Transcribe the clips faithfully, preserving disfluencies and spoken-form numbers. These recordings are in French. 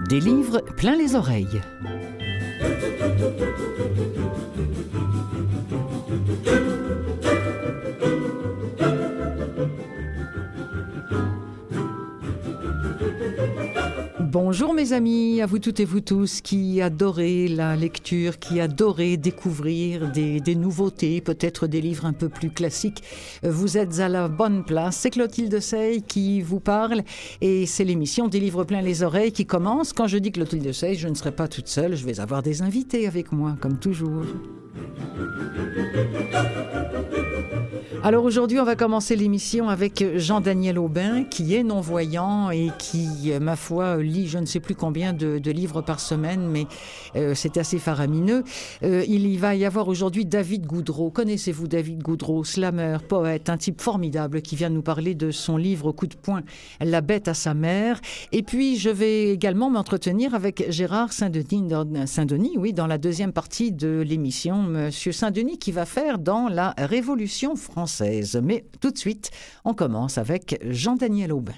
Des livres plein les oreilles. Bonjour mes amis, à vous toutes et vous tous qui adorez la lecture, qui adorez découvrir des, des nouveautés, peut-être des livres un peu plus classiques. Vous êtes à la bonne place. C'est Clotilde Sey qui vous parle et c'est l'émission des livres plein les oreilles qui commence. Quand je dis Clotilde Sey, je ne serai pas toute seule, je vais avoir des invités avec moi, comme toujours. Alors aujourd'hui, on va commencer l'émission avec Jean-Daniel Aubin, qui est non-voyant et qui, ma foi, lit je ne sais plus combien de, de livres par semaine, mais euh, c'est assez faramineux. Euh, il y va y avoir aujourd'hui David Goudreau. Connaissez-vous David Goudreau, slammer, poète, un type formidable qui vient nous parler de son livre coup de poing, La bête à sa mère. Et puis, je vais également m'entretenir avec Gérard Saint-Denis, dans, Saint-Denis, oui, dans la deuxième partie de l'émission. Monsieur Saint-Denis qui va faire dans la Révolution française. Mais tout de suite, on commence avec Jean-Daniel Aubin.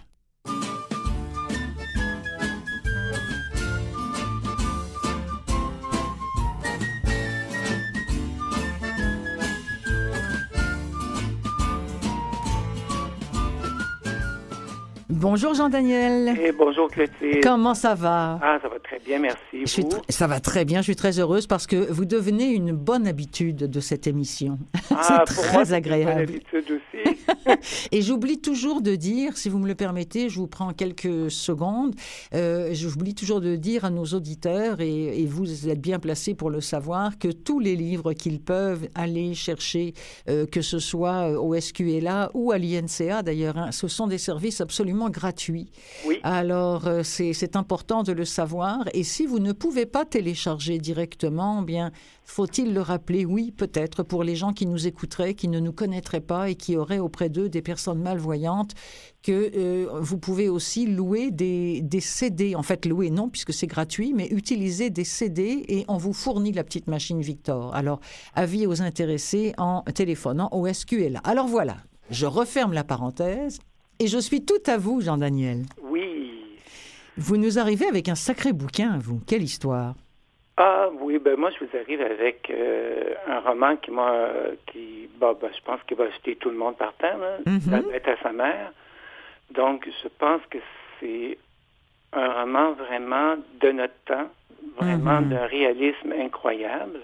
Bonjour Jean-Daniel. Et bonjour Clotilde. Comment ça va? Ah, ça va très bien, merci. Je suis tr- ça va très bien, je suis très heureuse parce que vous devenez une bonne habitude de cette émission. Ah, c'est pour très moi, c'est agréable. une bonne habitude aussi. Et j'oublie toujours de dire, si vous me le permettez, je vous prends quelques secondes, euh, j'oublie toujours de dire à nos auditeurs, et, et vous êtes bien placés pour le savoir, que tous les livres qu'ils peuvent aller chercher, euh, que ce soit au S Q L A ou à l'I N C A d'ailleurs, hein, ce sont des services absolument gratuit. Oui. Alors, euh, c'est, c'est important de le savoir. Et si vous ne pouvez pas télécharger directement, bien, faut-il le rappeler? Oui, peut-être, pour les gens qui nous écouteraient, qui ne nous connaîtraient pas et qui auraient auprès d'eux des personnes malvoyantes, que euh, vous pouvez aussi louer des, des C D. En fait, louer, non, puisque c'est gratuit, mais utiliser des C D et on vous fournit la petite machine Victor. Alors, avis aux intéressés en téléphonant au S Q L A. Alors voilà, je referme la parenthèse. Et je suis tout à vous, Jean-Daniel. Oui. Vous nous arrivez avec un sacré bouquin, vous. Quelle histoire? Ah oui, ben moi je vous arrive avec euh, un roman qui m'a, qui, bah, ben, je pense qu'il va jeter tout le monde par terre, là, mm-hmm. La bête à sa mère. Donc je pense que c'est un roman vraiment de notre temps, vraiment mm-hmm. d'un réalisme incroyable.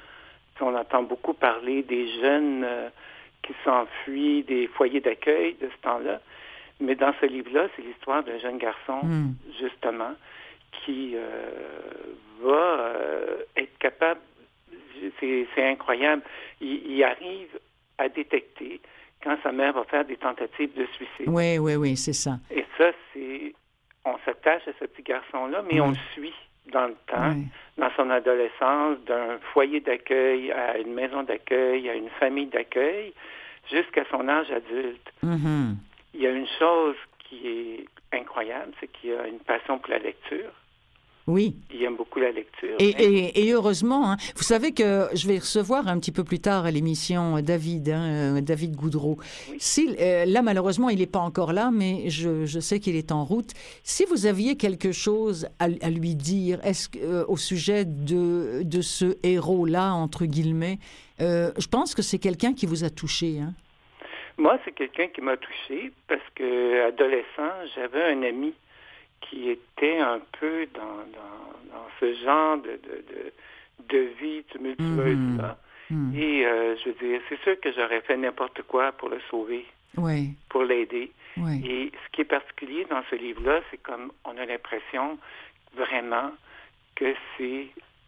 On entend beaucoup parler des jeunes euh, qui s'enfuient des foyers d'accueil de ce temps-là. Mais dans ce livre-là, c'est l'histoire d'un jeune garçon, mm. justement, qui euh, va euh, être capable, c'est, c'est incroyable, il, il arrive à détecter quand sa mère va faire des tentatives de suicide. Oui, oui, oui, c'est ça. Et ça, c'est, on s'attache à ce petit garçon-là, mais oui. on le suit dans le temps, oui. dans son adolescence, d'un foyer d'accueil à une maison d'accueil, à une famille d'accueil, jusqu'à son âge adulte. Mm-hmm. Il y a une chose qui est incroyable, c'est qu'il a une passion pour la lecture. Oui. Il aime beaucoup la lecture. Et, et, et heureusement, hein, vous savez que je vais recevoir un petit peu plus tard à l'émission David, hein, David Goudreau. Oui. Si, euh, là, malheureusement, il n'est pas encore là, mais je, je sais qu'il est en route. Si vous aviez quelque chose à, à lui dire est-ce, euh, au sujet de, de ce héros-là, entre guillemets, euh, je pense que c'est quelqu'un qui vous a touché, hein? Moi, c'est quelqu'un qui m'a touché parce que adolescent, j'avais un ami qui était un peu dans, dans, dans ce genre de, de, de, de vie tumultueuse-là. Mmh. Mmh. Et euh, je veux dire, c'est sûr que j'aurais fait n'importe quoi pour le sauver, oui. pour l'aider. Oui. Et ce qui est particulier dans ce livre-là, c'est comme on a l'impression vraiment que c'est...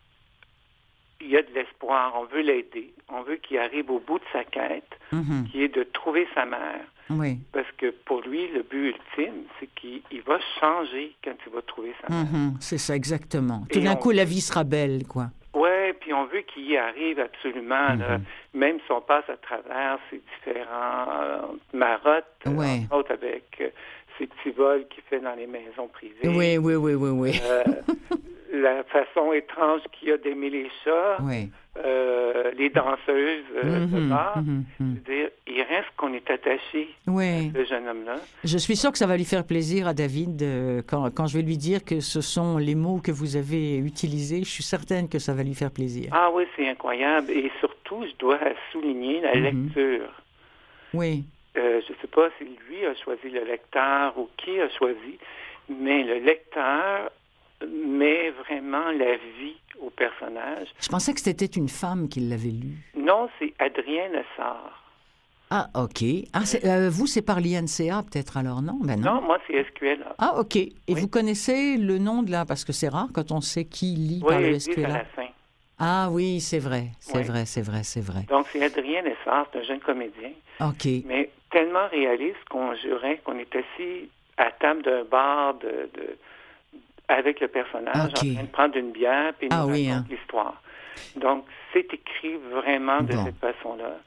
Il y a de l'espoir, on veut l'aider, on veut qu'il arrive au bout de sa quête, mm-hmm. qui est de trouver sa mère. Oui. Parce que pour lui, le but ultime, c'est qu'il il va changer quand il va trouver sa mère. Mm-hmm. C'est ça, exactement. Tout Et d'un on... coup, la vie sera belle, quoi. Oui, puis on veut qu'il y arrive absolument, mm-hmm. là, même si on passe à travers ces différents euh, marottes, ouais. entre autres avec euh, ces petits vols qu'il fait dans les maisons privées. Oui, oui, oui, oui, oui. Euh, la façon étrange qu'il y a d'aimer les chats, oui. euh, les danseuses euh, mm-hmm, de bar. mm-hmm. Je veux dire, il reste qu'on est attaché oui. à ce jeune homme-là. Je suis sûre que ça va lui faire plaisir à David euh, quand, quand je vais lui dire que ce sont les mots que vous avez utilisés. Je suis certaine que ça va lui faire plaisir. Ah oui, c'est incroyable. Et surtout, je dois souligner la mm-hmm. lecture. Oui. Euh, je ne sais pas si lui a choisi le lecteur ou qui a choisi, mais le lecteur met vraiment la vie au personnage. Je pensais que c'était une femme qui l'avait lu. Non, c'est Adrien Lessard. Ah, OK. Ah, c'est, euh, vous, c'est par l'I N C A peut-être alors, non? Ben non. Non, moi, c'est S Q L A. Ah, OK. Et oui. vous connaissez le nom de la... Parce que c'est rare quand on sait qui lit oui, par le S Q L A. Oui, à la fin. Ah oui, c'est vrai. C'est oui. vrai, c'est vrai, c'est vrai. Donc, c'est Adrien Lessard, c'est un jeune comédien. OK. Mais tellement réaliste qu'on jurait qu'on est assis à table d'un bar de... de avec le personnage, okay. en train de prendre une bière, puis il ah, nous oui, raconte hein. l'histoire. Donc, c'est écrit vraiment de bon. cette façon-là.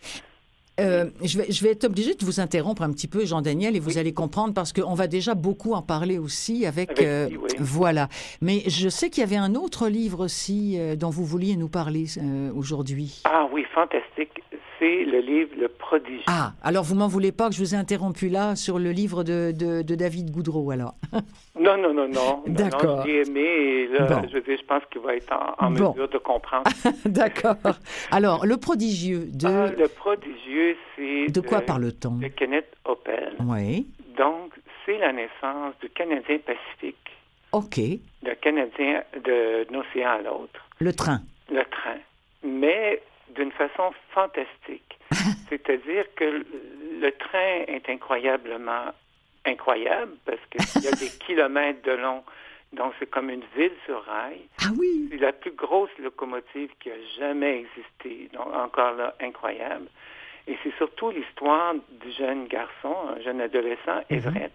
Euh, je, vais, je vais être obligée de vous interrompre un petit peu, Jean-Daniel, et vous oui. allez comprendre, parce qu'on va déjà beaucoup en parler aussi avec... avec euh, lui, oui. Voilà. Mais je sais qu'il y avait un autre livre aussi euh, dont vous vouliez nous parler euh, aujourd'hui. Ah oui, fantastique. C'est le livre Le Prodigieux. Ah, alors vous m'en voulez pas que je vous ai interrompu là sur le livre de, de, de David Goudreau, alors. Non, non, non, non. D'accord. Non, j'ai aimé et là, bon. je veux dire, je pense qu'il va être en, en bon. mesure de comprendre. D'accord. Alors, Le Prodigieux de... Ah, Le Prodigieux, c'est... De quoi parle-t-on? De Kenneth Oppel. Oui. Donc, c'est la naissance du Canadien Pacifique. OK. Le Canadien de, d'un océan à l'autre. Le train. Le train. Mais d'une façon fantastique. C'est-à-dire que le, le train est incroyablement incroyable parce qu'il y a des kilomètres de long. Donc, c'est comme une ville sur rail. Ah oui! C'est la plus grosse locomotive qui a jamais existé. Donc, encore là, incroyable. Et c'est surtout l'histoire du jeune garçon, un jeune adolescent, mm-hmm. Everett,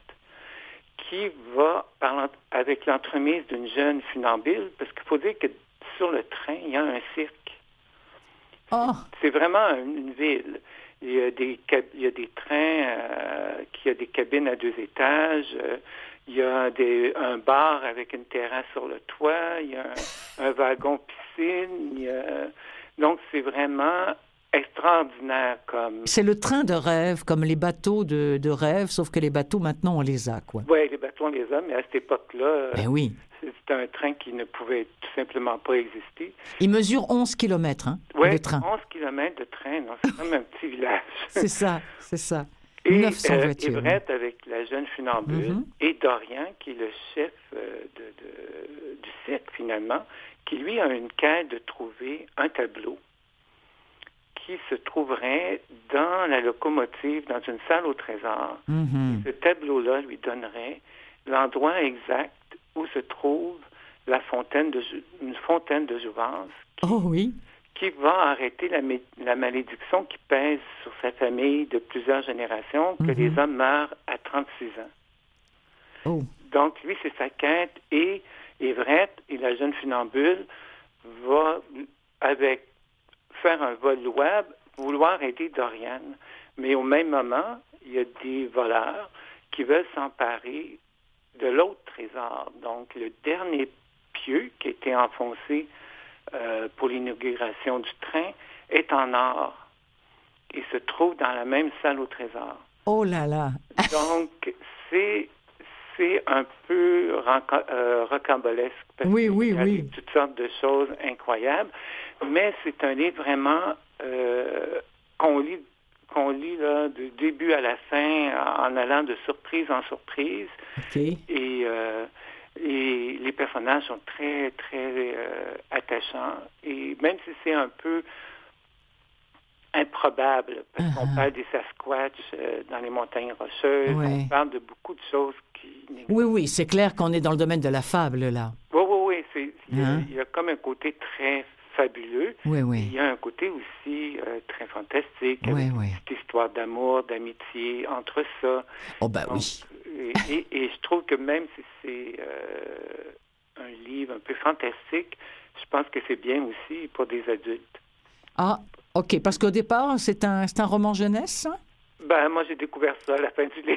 qui va, par avec l'entremise d'une jeune funambule, parce qu'il faut dire que sur le train, il y a un cirque. Oh. C'est vraiment une, une ville. Il y a des, il y a des trains euh, qui a des cabines à deux étages. Euh, il y a des, un bar avec une terrasse sur le toit. Il y a un, un wagon piscine. Il y a, donc, c'est vraiment extraordinaire comme... C'est le train de rêve, comme les bateaux de, de rêve, sauf que les bateaux, maintenant, on les a, quoi. Oui, les bateaux, on les a, mais à cette époque-là... Ben oui. C'était un train qui ne pouvait tout simplement pas exister. Il mesure onze kilomètres, hein, ouais, le train. onze kilomètres de train, non, c'est comme un petit village. C'est ça, c'est ça. Et neuf cents euh, voitures. Everett avec la jeune funambule mm-hmm. et Dorian, qui est le chef euh, de, de, du cirque, finalement, qui, lui, a une quête de trouver un tableau qui se trouverait dans la locomotive, dans une salle au trésor. Mm-hmm. Ce tableau-là lui donnerait l'endroit exact où se trouve la fontaine de une fontaine de jouvence qui, oh oui. qui va arrêter la, la malédiction qui pèse sur sa famille de plusieurs générations, que mm-hmm. les hommes meurent à trente-six ans. Oh. Donc, lui, c'est sa quête, et Everett et la jeune funambule va, avec faire un vol louable, vouloir aider Dorian. Mais au même moment, il y a des voleurs qui veulent s'emparer de l'autre trésor. Donc, le dernier pieu qui a été enfoncé euh, pour l'inauguration du train est en or et se trouve dans la même salle au trésor. Oh là là! Donc, c'est, c'est un peu renca- euh, rocambolesque. Parce oui, qu'il oui, y a oui. toutes sortes de choses incroyables. Mais c'est un livre vraiment euh, qu'on lit qu'on lit là, du début à la fin en allant de surprise en surprise. Okay. Et, euh, et les personnages sont très, très euh, attachants. Et même si c'est un peu improbable, parce uh-huh. qu'on parle des Sasquatch euh, dans les montagnes rocheuses, ouais. on parle de beaucoup de choses qui... Oui, oui, c'est clair qu'on est dans le domaine de la fable, là. Oui, oui, oui. C'est, il, y a, hein? il y a comme un côté très fabuleux. Oui, oui. Il y a un côté aussi euh, très fantastique, oui, avec oui. cette histoire d'amour, d'amitié, entre ça. Oh ben Donc, oui. Et, et, et je trouve que même si c'est euh, un livre un peu fantastique, je pense que c'est bien aussi pour des adultes. Ah, OK. Parce qu'au départ, c'est un, c'est un roman jeunesse, hein? Ben, moi, j'ai découvert ça à la fin du livre.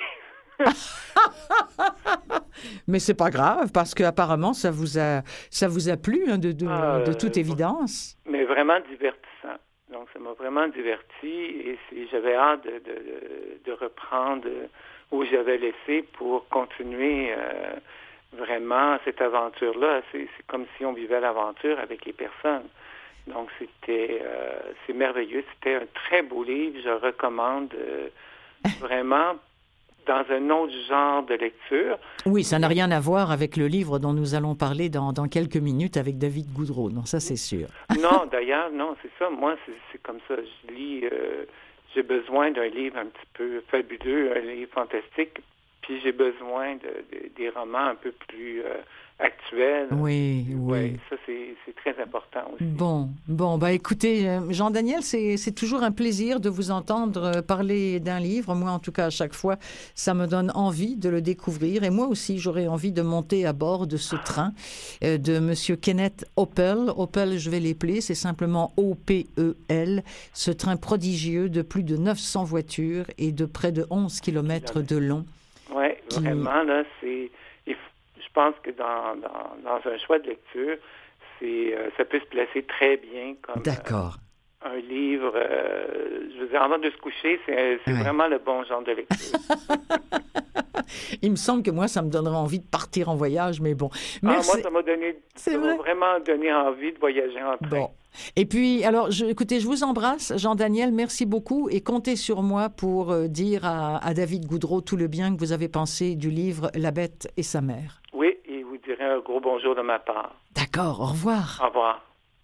Mais c'est pas grave, parce qu'apparemment, ça vous a, ça vous a plu, hein, de, de, ah, de toute évidence. Mais vraiment divertissant. Donc, ça m'a m'a vraiment diverti et c'est, j'avais hâte de, de, de reprendre où j'avais laissé pour continuer euh, vraiment cette aventure-là. C'est, c'est comme si on vivait l'aventure avec les personnes. Donc, c'était euh, c'est merveilleux. C'était un très beau livre. Je recommande euh, vraiment dans un autre genre de lecture. Oui, ça n'a rien à voir avec le livre dont nous allons parler dans, dans quelques minutes avec David Goudreau. Non, ça, c'est sûr. Non, d'ailleurs, non, c'est ça. Moi, c'est, c'est comme ça. Je lis... Euh, j'ai besoin d'un livre un petit peu fabuleux, un livre fantastique, puis j'ai besoin de, de, des romans un peu plus euh, actuels. Oui, oui. Ouais, ça, c'est, c'est très important aussi. Bon, bon, bah écoutez, Jean-Daniel, c'est, c'est toujours un plaisir de vous entendre parler d'un livre. Moi, en tout cas, à chaque fois, ça me donne envie de le découvrir. Et moi aussi, j'aurais envie de monter à bord de ce train euh, de Monsieur Kenneth Oppel. Oppel, je vais l'épeler, c'est simplement O P E L. Ce train prodigieux de plus de neuf cents voitures et de près de onze kilomètres de long. Oui, qui... vraiment, là, c'est... Je pense que dans, dans, dans un choix de lecture, c'est, euh, ça peut se placer très bien comme D'accord. Euh, un livre. Euh, je veux dire, avant de se coucher, c'est, c'est ouais. vraiment le bon genre de lecture. Il me semble que moi, ça me donnerait envie de partir en voyage, mais bon. Merci. Ah, moi, ça m'a donné, ça m'a vraiment donné envie de voyager en train. Bon. Et puis, alors, je, écoutez, je vous embrasse, Jean-Daniel, merci beaucoup et comptez sur moi pour euh, dire à, à David Goudreau tout le bien que vous avez pensé du livre La Bête et sa mère. Oui, et vous direz un gros bonjour de ma part. D'accord, au revoir. Au revoir.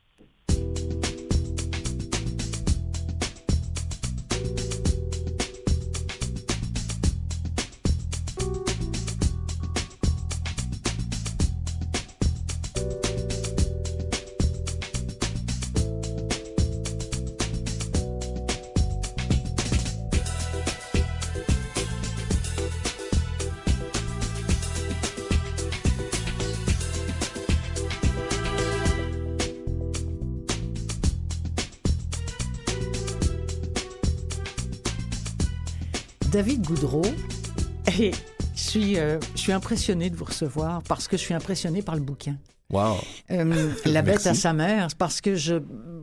David Goudreau, et je suis, euh, je suis impressionnée de vous recevoir parce que je suis impressionnée par le bouquin. Wow. Euh, La bête à sa mère, parce que je,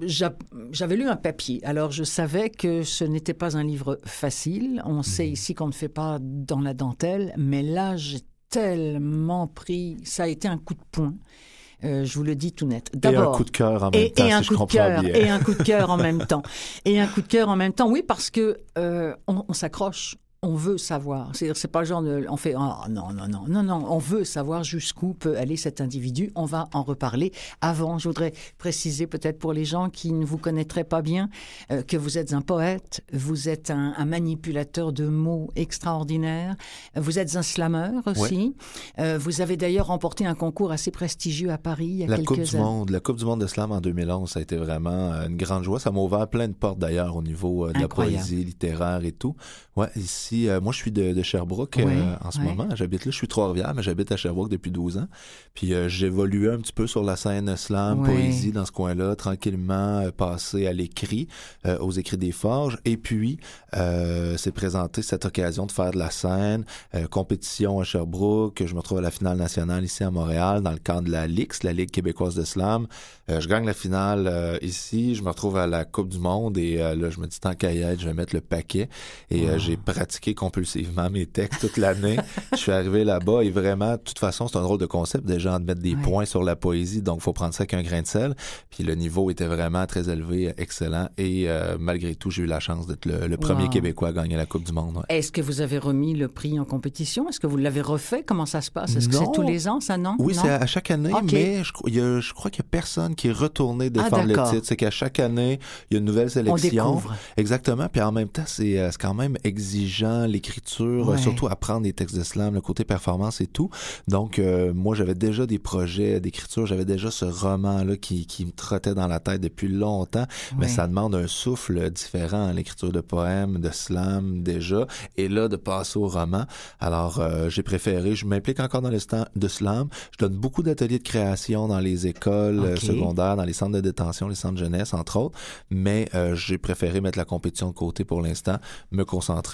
j'avais lu un papier. Alors, je savais que ce n'était pas un livre facile. On mmh. sait ici qu'on ne fait pas dans la dentelle, mais là, j'ai tellement pris... Ça a été un coup de poing. Euh, je vous le dis tout net. D'abord, et un coup de cœur en même et, temps, et si un je coup de comprends cœur, bien. Et un coup de cœur en même temps. Et un coup de cœur en même temps, oui, parce que euh, on, on s'accroche. On veut savoir. C'est-à-dire, c'est pas le genre de, on fait, oh, non, non, non, non, non. On veut savoir jusqu'où peut aller cet individu. On va en reparler. Avant, je voudrais préciser peut-être pour les gens qui ne vous connaîtraient pas bien euh, que vous êtes un poète, vous êtes un, un manipulateur de mots extraordinaire, vous êtes un slameur aussi. Ouais. Euh, vous avez d'ailleurs remporté un concours assez prestigieux à Paris il y a la quelques Coupe du années. Monde, la Coupe du Monde de slam en deux mille onze, ça a été vraiment une grande joie. Ça m'a ouvert plein de portes d'ailleurs au niveau euh, de Incroyable. La poésie littéraire et tout. Ouais, ici. Euh, moi, je suis de, de Sherbrooke oui, euh, en ce oui. moment. J'habite là. Je suis Trois-Rivières, mais j'habite à Sherbrooke depuis douze ans. Puis euh, j'évoluais un petit peu sur la scène slam, oui. poésie dans ce coin-là, tranquillement, euh, passé à l'écrit, euh, aux écrits des Forges. Et puis, euh, s'est présenté cette occasion de faire de la scène, euh, compétition à Sherbrooke. Je me retrouve à la finale nationale ici à Montréal, dans le cadre de la L I X, la Ligue québécoise de slam. Euh, je gagne la finale euh, ici. Je me retrouve à la Coupe du Monde et euh, là, je me dis, tant qu'à y être, je vais mettre le paquet. Et euh, j'ai pratiqué compulsivement mes textes toute l'année. Je suis arrivé là-bas et vraiment, de toute façon, c'est un drôle de concept déjà de mettre des ouais. points sur la poésie, donc il faut prendre ça avec un grain de sel. Puis le niveau était vraiment très élevé, excellent et euh, malgré tout, j'ai eu la chance d'être le, le premier wow. Québécois à gagner la Coupe du Monde. Ouais. Est-ce que vous avez remis le prix en compétition? Est-ce que vous l'avez refait? Comment ça se passe? Est-ce non. que c'est tous les ans, ça, non? Oui, non? c'est à chaque année, okay. mais je, il y a, je crois qu'il n'y a personne qui est retourné défendre ah, le titre. C'est qu'à chaque année, il y a une nouvelle sélection. On découvre. Exactement, puis en même temps, c'est, c'est quand même exigeant, l'écriture, ouais. surtout apprendre des textes de slam, le côté performance et tout. Donc, euh, moi, j'avais déjà des projets d'écriture, j'avais déjà ce roman-là qui, qui me trottait dans la tête depuis longtemps, ouais. mais ça demande un souffle différent, l'écriture de poèmes, de slam déjà, et là, de passer au roman. Alors, euh, j'ai préféré, je m'implique encore dans le stand de slam, je donne beaucoup d'ateliers de création dans les écoles okay. secondaires, dans les centres de détention, les centres de jeunesse, entre autres, mais euh, j'ai préféré mettre la compétition de côté pour l'instant, me concentrer sur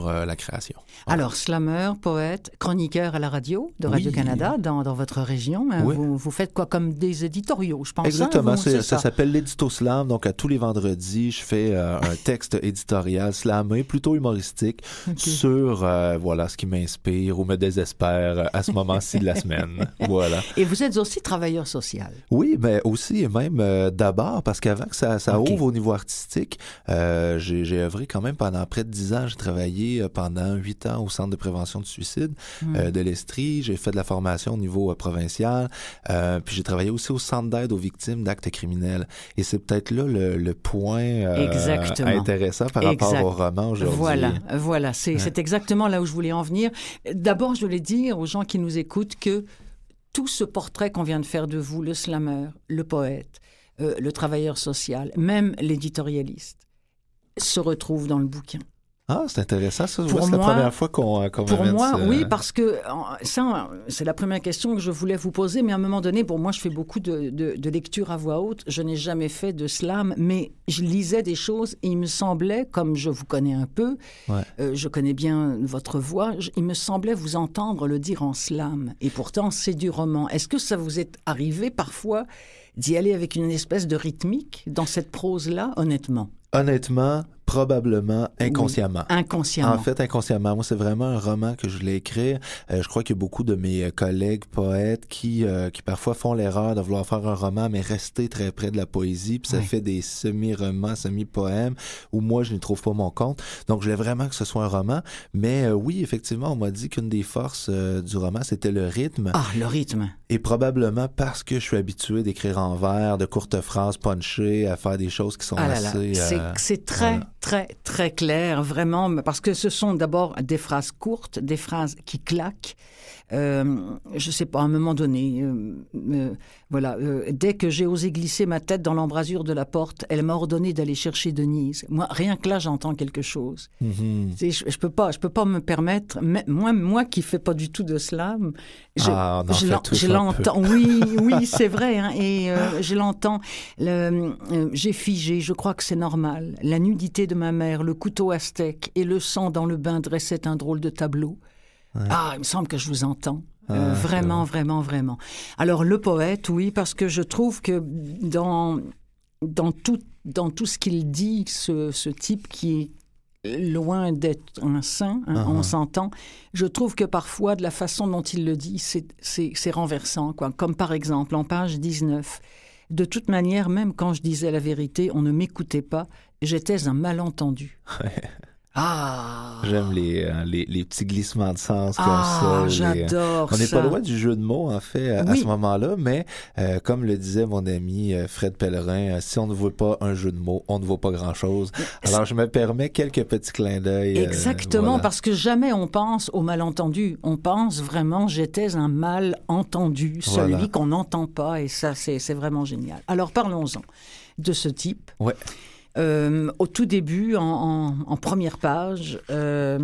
sur euh, la création. Ouais. Alors, slammer, poète, chroniqueur à la radio de Radio-Canada, oui. dans, dans votre région. Hein, oui. vous, vous faites quoi, comme des éditoriaux, je pense. Exactement, hein, vous, c'est, c'est ça. ça s'appelle l'Édito Slam. Donc, à tous les vendredis, je fais euh, un texte éditorial slamé, plutôt humoristique, okay. sur euh, voilà, ce qui m'inspire ou me désespère à ce moment-ci de la semaine. Voilà. Et vous êtes aussi travailleur social. Oui, mais aussi et même euh, d'abord, parce qu'avant que ça, ça okay. ouvre au niveau artistique, euh, j'ai, j'ai œuvré quand même pendant près de dix ans. J'ai travaillé pendant huit ans au Centre de prévention du suicide mm. euh, de l'Estrie. J'ai fait de la formation au niveau euh, provincial. Euh, puis j'ai travaillé aussi au Centre d'aide aux victimes d'actes criminels. Et c'est peut-être là le, le point euh, intéressant par exact. rapport au roman aujourd'hui. Voilà, voilà. C'est, ouais. c'est exactement là où je voulais en venir. D'abord, je voulais dire aux gens qui nous écoutent que tout ce portrait qu'on vient de faire de vous, le slammer, le poète, euh, le travailleur social, même l'éditorialiste, se retrouve dans le bouquin. Ah, c'est intéressant, ça. Pour c'est moi, la première fois qu'on, qu'on Pour moi, ce... oui, parce que ça, c'est la première question que je voulais vous poser, mais à un moment donné, pour moi, je fais beaucoup de, de, de lectures à voix haute. Je n'ai jamais fait de slam, mais je lisais des choses et il me semblait, comme je vous connais un peu, ouais. euh, je connais bien votre voix, je, il me semblait vous entendre le dire en slam. Et pourtant, c'est du roman. Est-ce que ça vous est arrivé parfois d'y aller avec une espèce de rythmique dans cette prose-là, honnêtement? Honnêtement, probablement inconsciemment. Oui, inconsciemment. En fait, inconsciemment. Moi, c'est vraiment un roman que je voulais écrire. Euh, je crois qu'il y a beaucoup de mes collègues poètes qui, euh, qui parfois font l'erreur de vouloir faire un roman, mais rester très près de la poésie. Puis ça oui. fait des semi-romans, semi-poèmes, où moi, je n'y trouve pas mon compte. Donc, je voulais vraiment que ce soit un roman. Mais euh, oui, effectivement, on m'a dit qu'une des forces euh, du roman, c'était le rythme. Ah, le rythme. Et probablement parce que je suis habitué d'écrire en vers, de courtes phrases punchées, à faire des choses qui sont ah là assez... là. C'est, euh, c'est très... Voilà. Très, très clair, vraiment, parce que ce sont d'abord des phrases courtes, des phrases qui claquent. Euh, je ne sais pas, à un moment donné, euh, euh, voilà, euh, dès que j'ai osé glisser ma tête dans l'embrasure de la porte, elle m'a ordonné d'aller chercher Denise. Moi, rien que là, j'entends quelque chose. Mm-hmm. Je ne peux pas, je peux pas me permettre, mais moi, moi qui ne fais pas du tout de slam, je, ah, on en je, fait l'en, je l'entends. Oui, oui, c'est vrai, hein, et euh, je l'entends. Le, euh, j'ai figé, je crois que c'est normal. La nudité de ma mère, le couteau aztèque et le sang dans le bain dressaient un drôle de tableau. Ouais. Ah, il me semble que je vous entends. Ah, euh, vraiment, vraiment, vraiment. Alors, le poète, oui, parce que je trouve que dans, dans, tout, dans tout ce qu'il dit, ce, ce type qui est loin d'être un saint, hein, uh-huh. on s'entend, je trouve que parfois, de la façon dont il le dit, c'est, c'est, c'est renversant, quoi. Comme par exemple, en page dix-neuf, « De toute manière, même quand je disais la vérité, on ne m'écoutait pas, j'étais un malentendu. » Ah! J'aime les, euh, les, les petits glissements de sens comme ah, ça. J'adore les... On n'est ça. pas loin du jeu de mots, en fait, à, oui. à ce moment-là, mais euh, comme le disait mon ami euh, Fred Pellerin, euh, si on ne voit pas un jeu de mots, on ne voit pas grand-chose. Alors, je me permets quelques petits clins d'œil. Exactement, euh, voilà. Parce que jamais on pense au malentendu. On pense vraiment, j'étais un malentendu, celui voilà. qu'on n'entend pas, et ça, c'est, c'est vraiment génial. Alors, parlons-en de ce type. Ouais. Euh, au tout début, en, en, en première page, euh,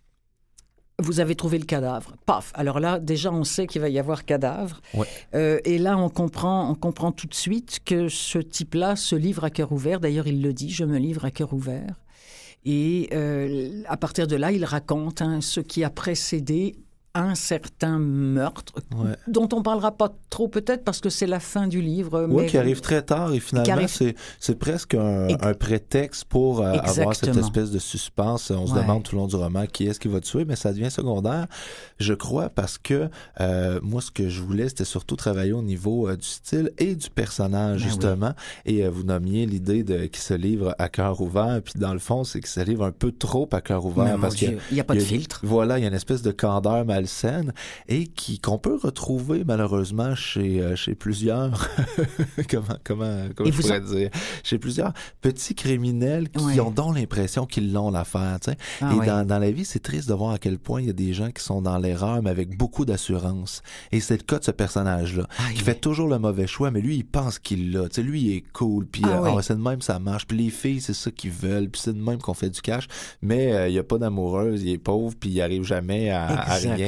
vous avez trouvé le cadavre. Paf! Alors là, déjà, on sait qu'il va y avoir cadavre. Ouais. Euh, et là, on comprend, on comprend tout de suite que ce type-là se livre à cœur ouvert. D'ailleurs, il le dit, je me livre à cœur ouvert. Et euh, à partir de là, il raconte hein, ce qui a précédé un certain meurtre, ouais. dont on ne parlera pas trop peut-être parce que c'est la fin du livre. Oui, mais... qui arrive très tard et finalement, arrive... c'est, c'est presque un, Ex- un prétexte pour euh, avoir cette espèce de suspense. On se ouais. demande tout le long du roman qui est-ce qui va tuer, mais ça devient secondaire, je crois, parce que euh, moi, ce que je voulais, c'était surtout travailler au niveau euh, du style et du personnage, ben justement. Oui. Et euh, vous nommiez l'idée de qui se livre à cœur ouvert, puis dans le fond, c'est qu'il se livre un peu trop à cœur ouvert. Mais parce qu'il n'y a pas de filtre. Voilà, il y a une espèce de candeur malsaine et qui qu'on peut retrouver malheureusement chez euh, chez plusieurs comment comment comment je pourrais a... dire chez plusieurs petits criminels qui ouais. ont donc l'impression qu'ils l'ont l'affaire, tu sais. Ah, et ouais. dans dans la vie, c'est triste de voir à quel point il y a des gens qui sont dans l'erreur mais avec beaucoup d'assurance. Et c'est le cas de ce personnage-là ah, qui ouais. fait toujours le mauvais choix, mais lui il pense qu'il l'a, tu sais, lui il est cool, puis ah, euh, ouais. oh, c'est de même ça marche, puis les filles c'est ça qu'ils veulent, puis c'est de même qu'on fait du cash, mais euh, il y a pas d'amoureuse, il est pauvre, puis il arrive jamais à, à rien,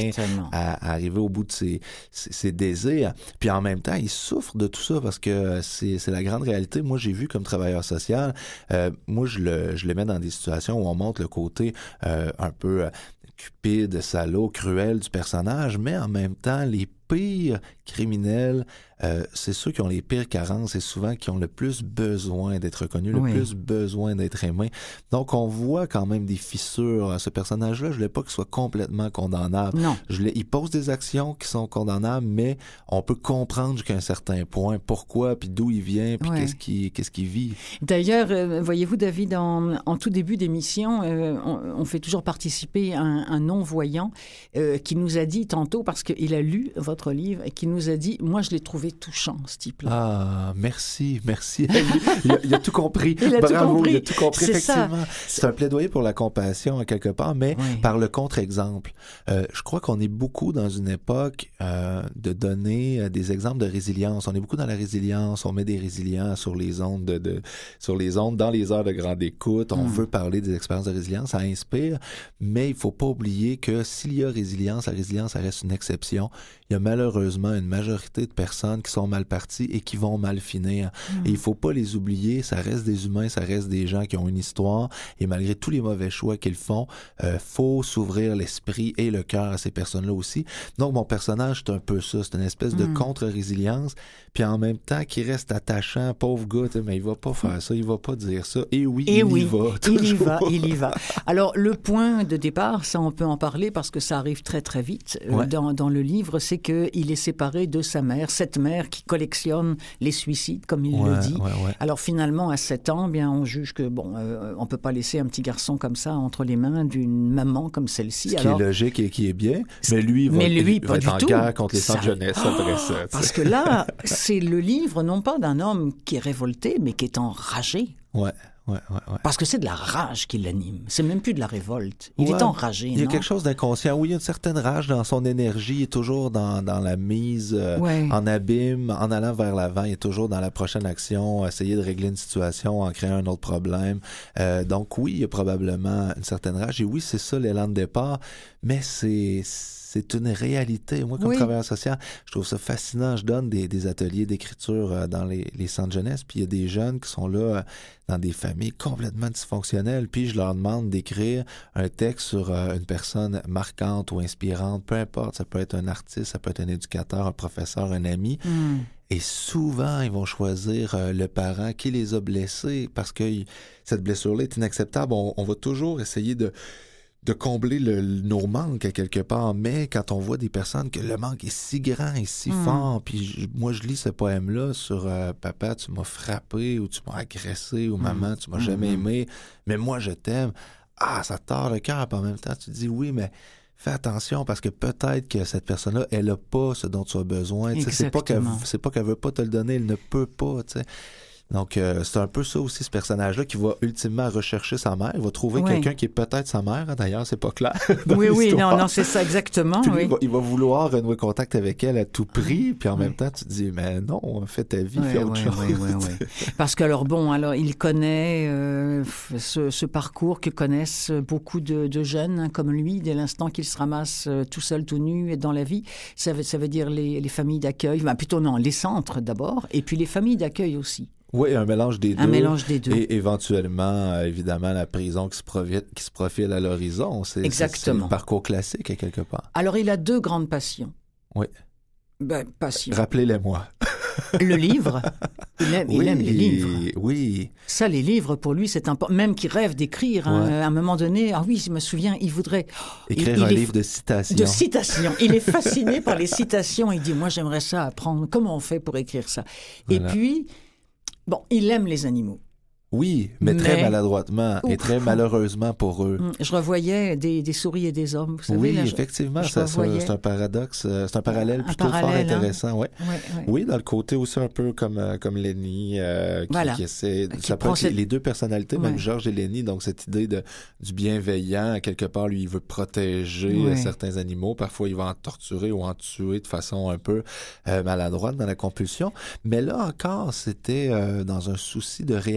parvient à, à arriver au bout de ses, ses, ses désirs. Puis en même temps, il souffre de tout ça parce que c'est, c'est la grande réalité. Moi, j'ai vu comme travailleur social, euh, moi, je le, je le mets dans des situations où on montre le côté euh, un peu... Euh, cupide, salaud, cruel du personnage, mais en même temps, les pires criminels, euh, c'est ceux qui ont les pires carences et souvent qui ont le plus besoin d'être reconnus, oui. le plus besoin d'être aimés. Donc, on voit quand même des fissures à ce personnage-là. Je ne voulais pas qu'il soit complètement condamnable. Non. Je voulais, il pose des actions qui sont condamnables, mais on peut comprendre jusqu'à un certain point pourquoi, puis d'où il vient, puis oui. qu'est-ce qu'il, qu'est-ce qu'il vit. D'ailleurs, euh, voyez-vous, David, en, en tout début d'émission, euh, on, on fait toujours participer un, un non-voyant euh, qui nous a dit tantôt, parce qu'il a lu votre livre, et qui nous a dit, moi, je l'ai trouvé touchant, ce type-là. Ah, merci, merci. il, a, il a tout compris. Il a Bravo, tout compris. Il a tout compris, c'est effectivement. Ça. C'est un plaidoyer pour la compassion, à quelque part, mais oui. par le contre-exemple. Euh, je crois qu'on est beaucoup dans une époque euh, de donner des exemples de résilience. On est beaucoup dans la résilience. On met des résilients sur les ondes, de, de, sur les ondes dans les heures de grande écoute. On mm. veut parler des expériences de résilience. Ça inspire, mais il faut pas oublier que s'il y a résilience, la résilience, ça reste une exception. Il y a malheureusement une majorité de personnes qui sont mal parties et qui vont mal finir. Mmh. Et il faut pas les oublier, ça reste des humains, ça reste des gens qui ont une histoire et malgré tous les mauvais choix qu'ils font, euh, faut s'ouvrir l'esprit et le cœur à ces personnes-là aussi. Donc mon personnage, c'est un peu ça, c'est une espèce mmh. de contre-résilience, puis en même temps qui reste attachant, pauvre gars, mais il va pas faire ça, il va pas dire ça. Et oui, et il oui, y va. Il y va, il y va. Alors le point de départ, ça on peut en parler parce que ça arrive très très vite ouais. dans, dans le livre, c'est qu'il est séparé de sa mère, cette mère qui collectionne les suicides, comme il ouais, le dit. Ouais, ouais. Alors finalement, à sept ans, bien, on juge que bon, euh, on peut pas laisser un petit garçon comme ça entre les mains d'une maman comme celle-ci. Ce Alors, qui est logique et qui est bien, mais lui, il va, mais lui, il va être en tout. guerre contre les ça... centres jeunesse après ça. Parce que là, c'est le livre, non pas d'un homme qui est révolté, mais qui est enragé. Ouais. Ouais, ouais, ouais. Parce que c'est de la rage qui l'anime. C'est même plus de la révolte. Il ouais. est enragé, Il y a non? quelque chose d'inconscient. Oui, il y a une certaine rage dans son énergie. Il est toujours dans, dans la mise euh, ouais. en abîme, en allant vers l'avant. Il est toujours dans la prochaine action, essayer de régler une situation, en créant un autre problème. Euh, donc oui, il y a probablement une certaine rage. Et oui, c'est ça l'élan de départ. Mais c'est... c'est une réalité. Moi, comme oui. travailleur social, je trouve ça fascinant. Je donne des, des ateliers d'écriture euh, dans les, les centres jeunesse, puis il y a des jeunes qui sont là euh, dans des familles complètement dysfonctionnelles, puis je leur demande d'écrire un texte sur euh, une personne marquante ou inspirante, peu importe. Ça peut être un artiste, ça peut être un éducateur, un professeur, un ami. Mm. Et souvent, ils vont choisir euh, le parent qui les a blessés parce que y, cette blessure-là est inacceptable. On, on va toujours essayer de de combler le, nos manques à quelque part, mais quand on voit des personnes que le manque est si grand et si mmh. fort, puis je, moi je lis ce poème-là sur euh, « Papa, tu m'as frappé » ou « Tu m'as agressé » ou « Maman, tu m'as mmh. jamais aimé, mais moi je t'aime », ah, ça tord le cœur, puis en même temps tu te dis « Oui, mais fais attention parce que peut-être que cette personne-là, elle n'a pas ce dont tu as besoin. » C'est pas qu'elle, c'est pas qu'elle veut pas te le donner, elle ne peut pas, tu sais. Donc, euh, c'est un peu ça aussi, ce personnage-là, qui va ultimement rechercher sa mère. Il va trouver oui. quelqu'un qui est peut-être sa mère, hein, d'ailleurs, c'est pas clair. Oui, oui, non, non, c'est ça, exactement. Puis oui. il, va, il va vouloir renouer contact avec elle à tout prix, puis en oui. même temps, tu te dis, mais non, fais ta vie, oui, fais autre oui, chose. Oui, oui, oui. Parce que, alors, bon, alors, il connaît euh, ce, ce parcours que connaissent beaucoup de, de jeunes hein, comme lui, dès l'instant qu'il se ramasse euh, tout seul, tout nu dans la vie. Ça veut, ça veut dire les, les familles d'accueil, enfin, plutôt non, les centres d'abord, et puis les familles d'accueil aussi. Oui, un mélange des deux. Un mélange des deux. Et éventuellement, euh, évidemment, la prison qui se profile, qui se profile à l'horizon. C'est, Exactement. C'est, c'est le parcours classique, à quelque part. Alors, il a deux grandes passions. Oui. Ben, passions. Rappelez-les-moi. Le livre. Il aime, oui, il aime les livres. Oui. Ça, les livres, pour lui, c'est important. Même qu'il rêve d'écrire. Hein, ouais. À un moment donné, ah oui, je me souviens, il voudrait... Écrire il, un il livre est... de citations. De citations. Il est fasciné par les citations. Il dit, moi, j'aimerais ça apprendre. Comment on fait pour écrire ça? Voilà. Et puis... Bon, il aime les animaux. Oui, mais, mais... très maladroitement Ouf. et très malheureusement pour eux. Je revoyais des, des souris et des hommes, vous savez. Oui, là, effectivement, ça, ça, c'est un paradoxe, c'est un parallèle un plutôt parallèle, fort intéressant. Hein? Ouais. Ouais, ouais. Oui, dans le côté aussi un peu comme, comme Lenny, euh, qui, voilà. qui essaie... Qui ça peut être cette... les deux personnalités, ouais. même Georges et Lenny, donc cette idée de, du bienveillant, quelque part, lui, il veut protéger ouais. certains animaux. Parfois, il va en torturer ou en tuer de façon un peu euh, maladroite dans la compulsion. Mais là encore, c'était euh, dans un souci de réalisme,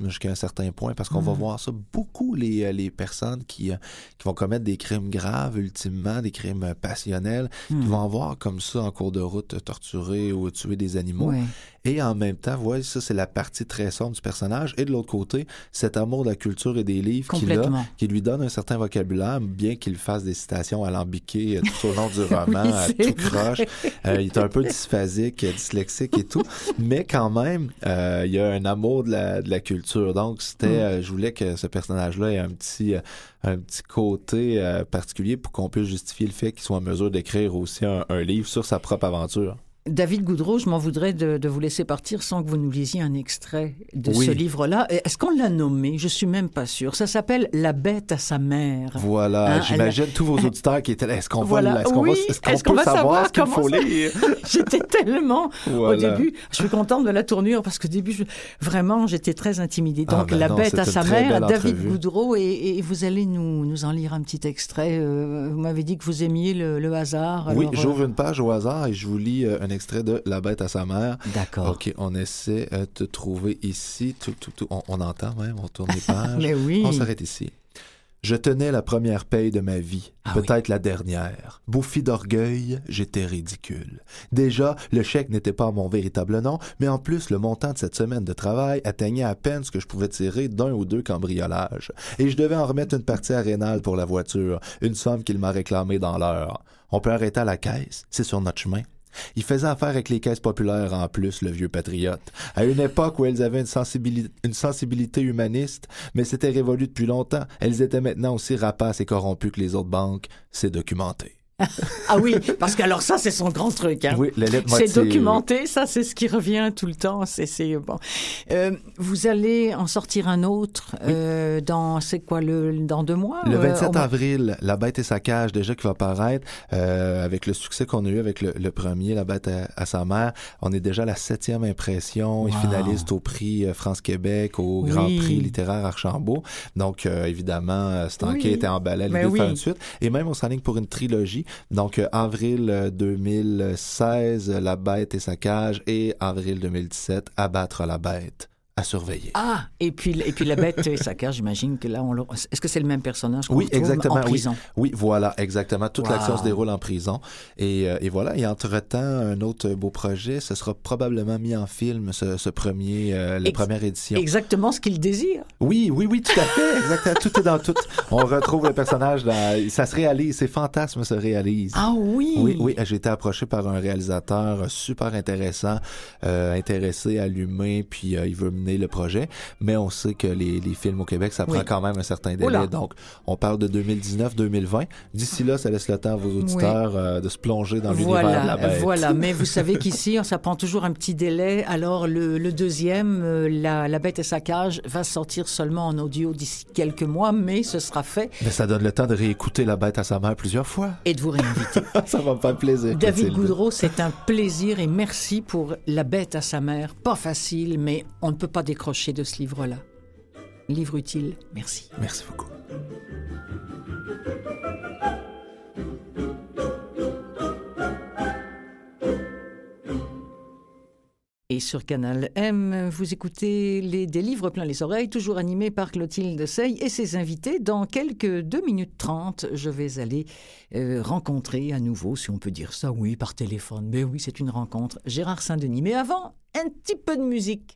jusqu'à un certain point, parce qu'on mmh. va voir ça beaucoup, les, les personnes qui, qui vont commettre des crimes graves, ultimement, des crimes passionnels, mmh. qui vont avoir comme ça en cours de route torturer ou tuer des animaux. Ouais. Et en même temps, ouais, ça, c'est la partie très sombre du personnage. Et de l'autre côté, cet amour de la culture et des livres qu'il a, qui lui donne un certain vocabulaire, bien qu'il fasse des citations alambiquées tout au long du roman, oui, tout croche. Euh, il est un peu dysphasique, dyslexique et tout. Mais quand même, euh, il y a un amour de la, de la culture. Donc, c'était, mm. euh, je voulais que ce personnage-là ait un petit, euh, un petit côté euh, particulier pour qu'on puisse justifier le fait qu'il soit en mesure d'écrire aussi un, un livre sur sa propre aventure. David Goudreau, je m'en voudrais de, de vous laisser partir sans que vous nous lisiez un extrait de oui. ce livre-là. Est-ce qu'on l'a nommé? Je suis même pas sûre. Ça s'appelle « La bête à sa mère ». Voilà. Hein, j'imagine elle... tous vos auditeurs qui étaient là. Est-ce qu'on voilà. va, est-ce qu'on oui. va, est-ce qu'on est-ce peut qu'on va savoir, savoir ce qu'il faut ça... lire? J'étais tellement, voilà. au début, je suis contente de la tournure parce qu'au début, je... vraiment, j'étais très intimidée. Donc, ah ben « La non, bête à sa mère », David Goudreau, et, et vous allez nous, nous en lire un petit extrait. Euh, vous m'avez dit que vous aimiez le, le hasard. Oui, alors, j'ouvre euh... une page au hasard et je vous lis euh, un extrait de « La bête à sa mère ». D'accord. OK, on essaie euh, de trouver ici. Tout, tout, tout. On, on entend même, on tourne les pages. Mais oui. On s'arrête ici. Je tenais la première paye de ma vie, ah peut-être oui. la dernière. Bouffi d'orgueil, j'étais ridicule. Déjà, le chèque n'était pas mon véritable nom, mais en plus, le montant de cette semaine de travail atteignait à peine ce que je pouvais tirer d'un ou deux cambriolages. Et je devais en remettre une partie à Rénal pour la voiture, une somme qu'il m'a réclamée dans l'heure. On peut arrêter à la caisse, c'est sur notre chemin. Il faisait affaire avec les caisses populaires en plus, le vieux patriote. À une époque où elles avaient une sensibilité, une sensibilité humaniste, mais c'était révolu depuis longtemps. Elles étaient maintenant aussi rapaces et corrompues que les autres banques. C'est documenté. Ah oui, parce que alors ça, c'est son grand truc. Hein. Oui, la lettre c'est moitié, documenté, ça, c'est ce qui revient tout le temps. C'est, c'est bon. Euh, vous allez en sortir un autre oui. euh, dans, c'est quoi, le, dans deux mois? Le vingt-sept euh, avril, La bête et sa cage, déjà qui va paraître, euh, avec le succès qu'on a eu avec le, le premier, La bête à, à sa mère. On est déjà à la septième impression, wow. et finaliste au prix France-Québec, au oui. Grand Prix littéraire Archambault. Donc, euh, évidemment, cette enquête oui. était emballée à l'idée oui. de faire une suite. Et même, on s'enligne pour une trilogie. Donc, euh, avril deux mille seize, La bête et sa cage, et avril deux mille dix-sept, Abattre la bête. À surveiller. Ah, et puis, et puis La bête et sa cage, j'imagine que là, on le... est-ce que c'est le même personnage qu'on oui, retrouve exactement, en prison? Oui, oui, voilà, exactement. Toute wow. l'action se déroule en prison. Et, euh, et voilà, et entre-temps, un autre beau projet, ce sera probablement mis en film, ce, ce premier, euh, la Ex- première édition. Exactement ce qu'il désire. Oui, oui, oui, tout à fait, exactement. Tout est dans tout. On retrouve le personnage, dans... ça se réalise, ses fantasmes se réalisent. Ah oui? Oui, oui, j'ai été approché par un réalisateur super intéressant, euh, intéressé à l'humain, puis euh, il veut mener le projet, mais on sait que les, les films au Québec, ça prend oui. quand même un certain délai. Oula. Donc, on parle de deux mille dix-neuf deux mille vingt. D'ici là, ça laisse le temps à vos auditeurs oui. euh, de se plonger dans l'univers voilà, de la bête. Voilà, mais vous savez qu'ici, ça prend toujours un petit délai. Alors, le, le deuxième, euh, la, la bête et sa cage, va sortir seulement en audio d'ici quelques mois, mais ce sera fait. Mais ça donne le temps de réécouter La bête à sa mère plusieurs fois. Et de vous réinviter. Ça va me faire plaisir. David Goudreau, c'est un plaisir et merci pour La bête à sa mère. Pas facile, mais on ne peut pas décrocher de ce livre-là. Livre utile, merci. Merci beaucoup. Et sur Canal M, vous écoutez les, des livres plein les oreilles, toujours animés par Clotilde Sey et ses invités. Dans quelques deux minutes trente, je vais aller euh, rencontrer à nouveau, si on peut dire ça, oui, par téléphone. Mais oui, c'est une rencontre. Gérard Saint-Denis. Mais avant, un petit peu de musique.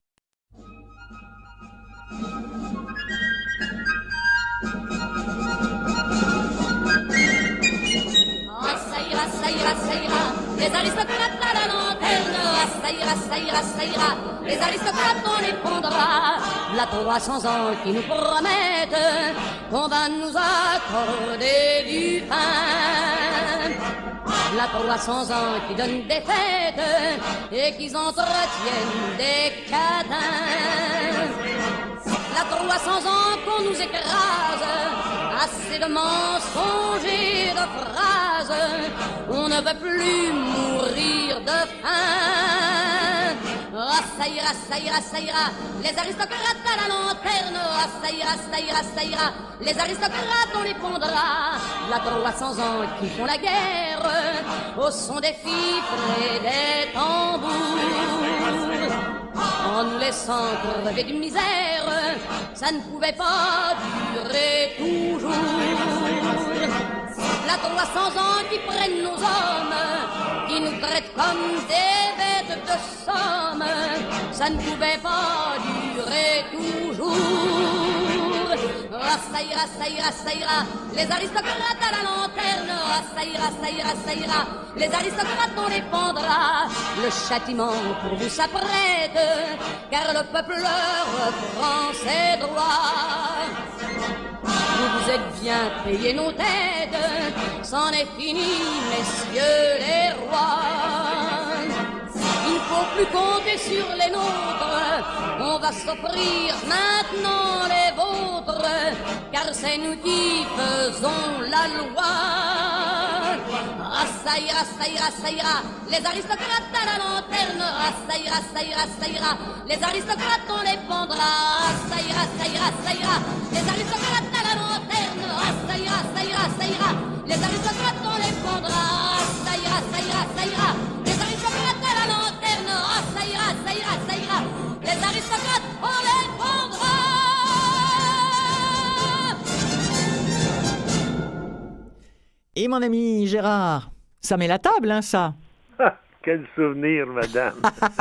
Ah, ça ira, ça ira, ça ira, les aristocrates à la lanterne. Ah, ça ira, ça ira, ça ira, les aristocrates on les prendra. La trois cents ans qui nous promettent qu'on va nous accorder du pain. La trois cents ans qui donnent des fêtes et qui entretiennent des cadins. La trois cents ans qu'on nous écrase, assez de mensonges et de phrases, on ne veut plus mourir de faim. Ah, ça ira, ça ira, ça ira, les aristocrates à la lanterne. Ah, ça ira, ça ira, ça ira, les aristocrates on les pondra. La trois cents ans qui font la guerre, au son des fifres et des tambours, en nous laissant sans crever de misère, ça ne pouvait pas durer toujours. La trois cents ans qui prennent nos hommes, qui nous traitent comme des bêtes de somme, ça ne pouvait pas durer toujours. Ah, ça ira, ça ira, ça ira, les aristocrates à la lanterne. Ah, ça ira, ça ira, ça ira, les aristocrates on les pendra. Le châtiment pour vous s'apprête, car le peuple leur reprend ses droits. Vous vous êtes bien payé nos têtes, c'en est fini, messieurs les rois. Il faut plus compter sur les nôtres, on va s'offrir maintenant les vôtres, car c'est nous qui faisons la loi. Ah, ça ira, ça ira, ça ira, les aristocrates à la lanterne. Ah, ça ira, ça ira, ça ira, les aristocrates on les pendra. Ah, ça ira, ça ira, ça ira, les aristocrates à la lanterne. Ah, ça ira, ça ira, ça ira, les aristocrates on les pendra. Ah, ça ira, ça ira, ça ira, les aristocrates à la lanterne. Ah, ça ira, ça ira, ça ira, les aristocrates on les pendra. Et mon ami Gérard, ça met la table, hein, ça? Ah, quel souvenir, madame.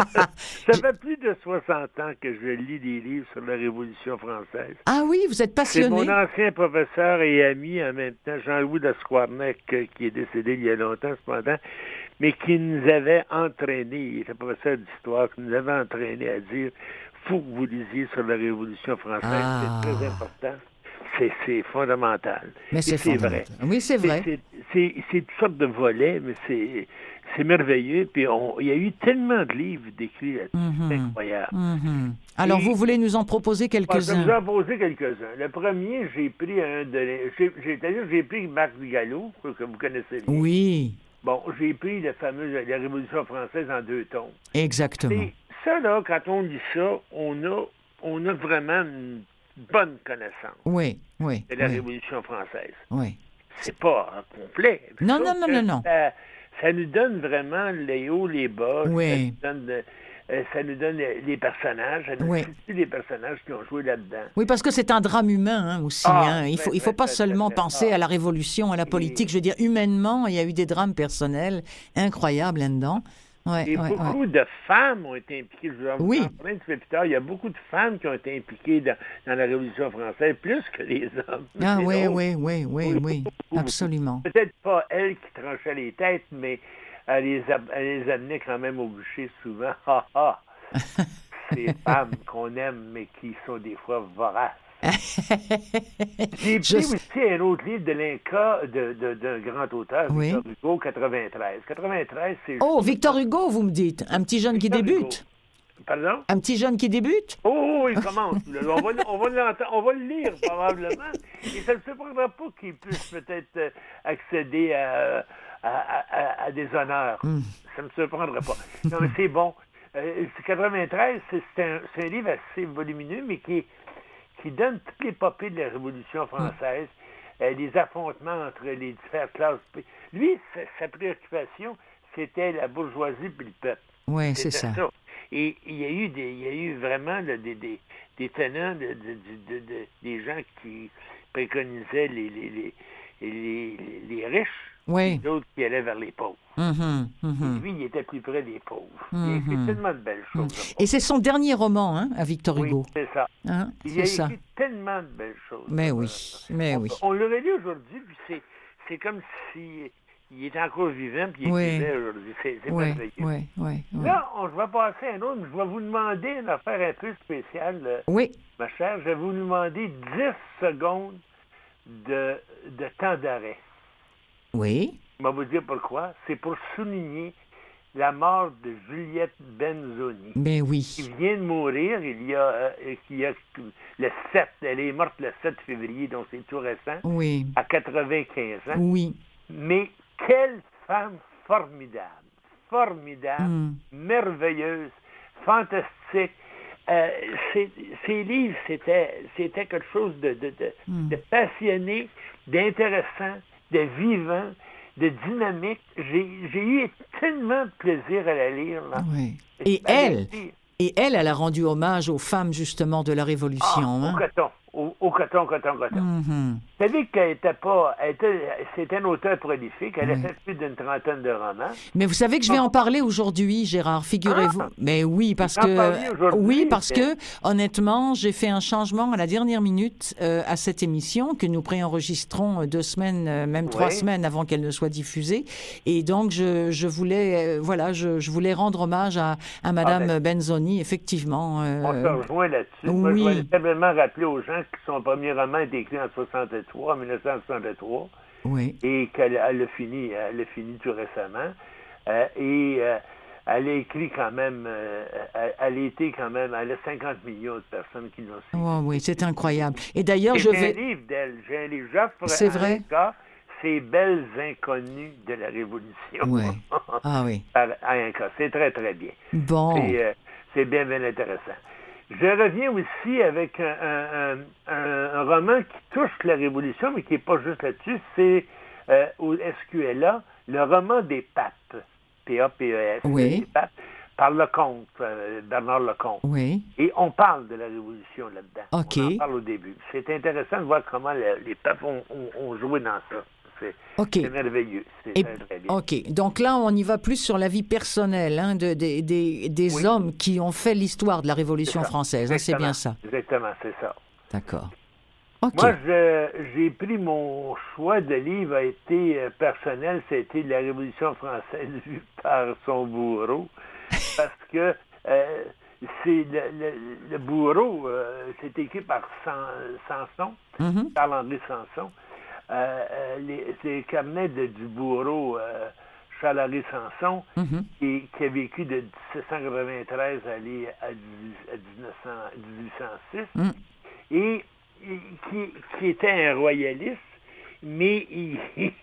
Ça fait plus de soixante ans que je lis des livres sur la Révolution française. Ah oui, vous êtes passionné? C'est mon ancien professeur et ami en même temps, Jean-Louis Lascoarnec, qui est décédé il y a longtemps cependant, mais qui nous avait entraînés, il était professeur d'histoire, qui nous avait entraînés à dire « faut que vous lisiez sur la Révolution française, ah. c'est très important ». C'est, c'est fondamental. Mais c'est, c'est vrai. Oui, c'est vrai. C'est, c'est, c'est, c'est toutes sortes de volets, mais c'est, c'est merveilleux. Puis on, il y a eu tellement de livres d'écrits là-dessus. Mm-hmm. C'est incroyable. Mm-hmm. Alors, Et, vous voulez nous en proposer quelques-uns? Je vais vous en proposer quelques-uns. Le premier, j'ai pris un de... J'ai, j'ai, c'est-à-dire, j'ai pris Marc Gallo, que vous connaissez bien. Oui. Bon, j'ai pris le fameux La Révolution française en deux tomes. Exactement. Et ça, là, quand on lit ça, on a, on a vraiment une bonne connaissance oui, oui, de la oui. Révolution française. Oui. C'est pas complet. Non, non, non, non, non. Ça, ça nous donne vraiment les hauts, les bas. Oui. Ça nous donne, euh, ça nous donne les personnages. Ça nous oui. situe les personnages qui ont joué là-dedans. Oui, parce que c'est un drame humain hein, aussi. Ah, hein. Il faut, il faut pas seulement penser à la Révolution, à la politique. Je veux dire, humainement, il y a eu des drames personnels incroyables là-dedans. Ouais, Et ouais, beaucoup ouais. de femmes ont été impliquées. Je vais vous oui. en parler un petit peu plus tard. Il y a beaucoup de femmes qui ont été impliquées dans, dans la Révolution française, plus que les hommes. Ah les oui, autres. oui, oui, oui, oui, absolument. Peut-être pas elles qui tranchaient les têtes, mais elle les, a, elle les amenait quand même au bûcher souvent. Ha, ha! Ces femmes qu'on aime, mais qui sont des fois voraces. J'ai pris Je... aussi un autre livre de l'Inca de, de, d'un grand auteur, oui. Victor Hugo, quatre-vingt-treize. quatre-vingt-treize, c'est... Oh, Victor Hugo, vous me dites. Un petit jeune Victor qui débute. Hugo. Pardon? Un petit jeune qui débute? Oh, il commence. on, va, on, va on va le lire, probablement. Et ça ne se surprendra pas qu'il puisse peut-être accéder à, à, à, à des honneurs. Mm. Ça ne me surprendra pas. Non, mais c'est bon. Euh, quatre-vingt-treize, c'est, c'est, un, c'est un livre assez volumineux, mais qui est qui donne toute l'épopée de la Révolution française, mm. euh, les affrontements entre les différentes classes. Lui, sa, sa préoccupation, c'était la bourgeoisie et le peuple. Oui, c'est ça. ça. Et il y a eu, des, il y a eu vraiment là, des, des, des tenants, de, de, de, de, des gens qui préconisaient les, les, les, les, les riches, oui. et d'autres qui allaient vers les pauvres. Mm-hmm, mm-hmm. Et lui, il était plus près des pauvres. Mm-hmm. Il a écrit tellement de belles choses. Mm-hmm. Et c'est son dernier roman, hein, à Victor Hugo. Oui, c'est ça. Hein? Il c'est a ça. écrit tellement de belles choses. Mais oui, mais on, oui. On l'aurait lu aujourd'hui, puis c'est, c'est comme si il était encore vivant, puis il oui. écrivait aujourd'hui. C'est, c'est oui, merveilleux. Oui, oui, oui. Là, on, je vais passer à un autre, mais je vais vous demander une affaire un peu spéciale, oui. ma chère. Je vais vous demander dix secondes de, de temps d'arrêt. Oui. Je vais vous dire pourquoi. C'est pour souligner la mort de Juliette Benzoni. Ben oui. Qui vient de mourir il y a, euh, il y a le sept, elle est morte le sept février, donc c'est tout récent. Oui. À quatre-vingt-quinze ans. Oui. Mais quelle femme formidable, formidable, mm. merveilleuse, fantastique. Euh, c'est, ses livres, c'était, c'était quelque chose de, de, de, mm. de passionné, d'intéressant, de vivant, de dynamique. J'ai, j'ai eu tellement de plaisir à la lire. Là. Oui. Et elle, et Et elle, elle a rendu hommage aux femmes, justement, de la Révolution. Ah, hein? Au coton. Au, au coton, coton, coton. Mm-hmm. Vous savez qu'elle était pas... Elle était, c'était un auteur prolifique. Elle Oui. a fait plus d'une trentaine de romans. Mais vous savez que je vais en parler aujourd'hui, Gérard, figurez-vous. Ah! Mais oui, parce Vous en que parlez aujourd'hui, oui, parce c'est- que honnêtement, j'ai fait un changement à la dernière minute euh, à cette émission que nous préenregistrons deux semaines, euh, même trois Oui. semaines avant qu'elle ne soit diffusée. Et donc, je, je voulais, euh, voilà, je, je voulais rendre hommage à, à Madame ben. Benzoni, effectivement. euh, On se rejoint là-dessus. Moi, oui. je voulais simplement rappeler aux gens que son premier roman a été écrit en soixante-trois, en mille neuf cent soixante-trois, oui. et qu'elle elle l'a fini, elle l'a fini tout récemment. Euh, et euh, elle a écrit quand même, euh, elle, elle a été quand même, elle a cinquante millions de personnes qui l'ont suivi. Oh, oui, c'est incroyable. Et d'ailleurs, Et je j'ai vais. un livre d'elle, j'ai un livre, j'offre C'est à vrai? un gars, Ces belles inconnues de la Révolution. Ouais. Ah oui. À un cas. C'est très, très bien. Bon. Et, euh, c'est bien, bien intéressant. Je reviens aussi avec un, un, un, un roman qui touche la Révolution, mais qui n'est pas juste là-dessus. C'est euh, au S Q L A, le roman des papes, P A P E S, Oui. des papes, par Lecomte, euh, Bernard Lecomte. Oui. Et on parle de la Révolution là-dedans. OK. On en parle au début. C'est intéressant de voir comment le- les papes ont, ont, ont joué dans ça. C'est, OK. c'est merveilleux. C'est Et- très, très bien. OK. Donc là, on y va plus sur la vie personnelle hein, de, des- des, des Oui. hommes qui ont fait l'histoire de la Révolution C'est ça. française. hein, c'est Exactement. bien ça. Exactement, c'est ça. D'accord. OK. Moi, je, j'ai pris mon choix de livre a été euh, personnel, c'était la Révolution française vue par son bourreau, parce que euh, c'est le, le, le bourreau, euh, c'est écrit par San- Sanson, Mhm. Charles-André Sanson. Euh, euh, les, c'est les cabinets de, du bourreau euh, Charles-Henri Sanson, Mhm. qui, qui a vécu de dix-sept cent quatre-vingt-treize à, aller à, dix- à dix-neuf cents dix-huit cent six, Mm. et, et qui, qui était un royaliste, mais il,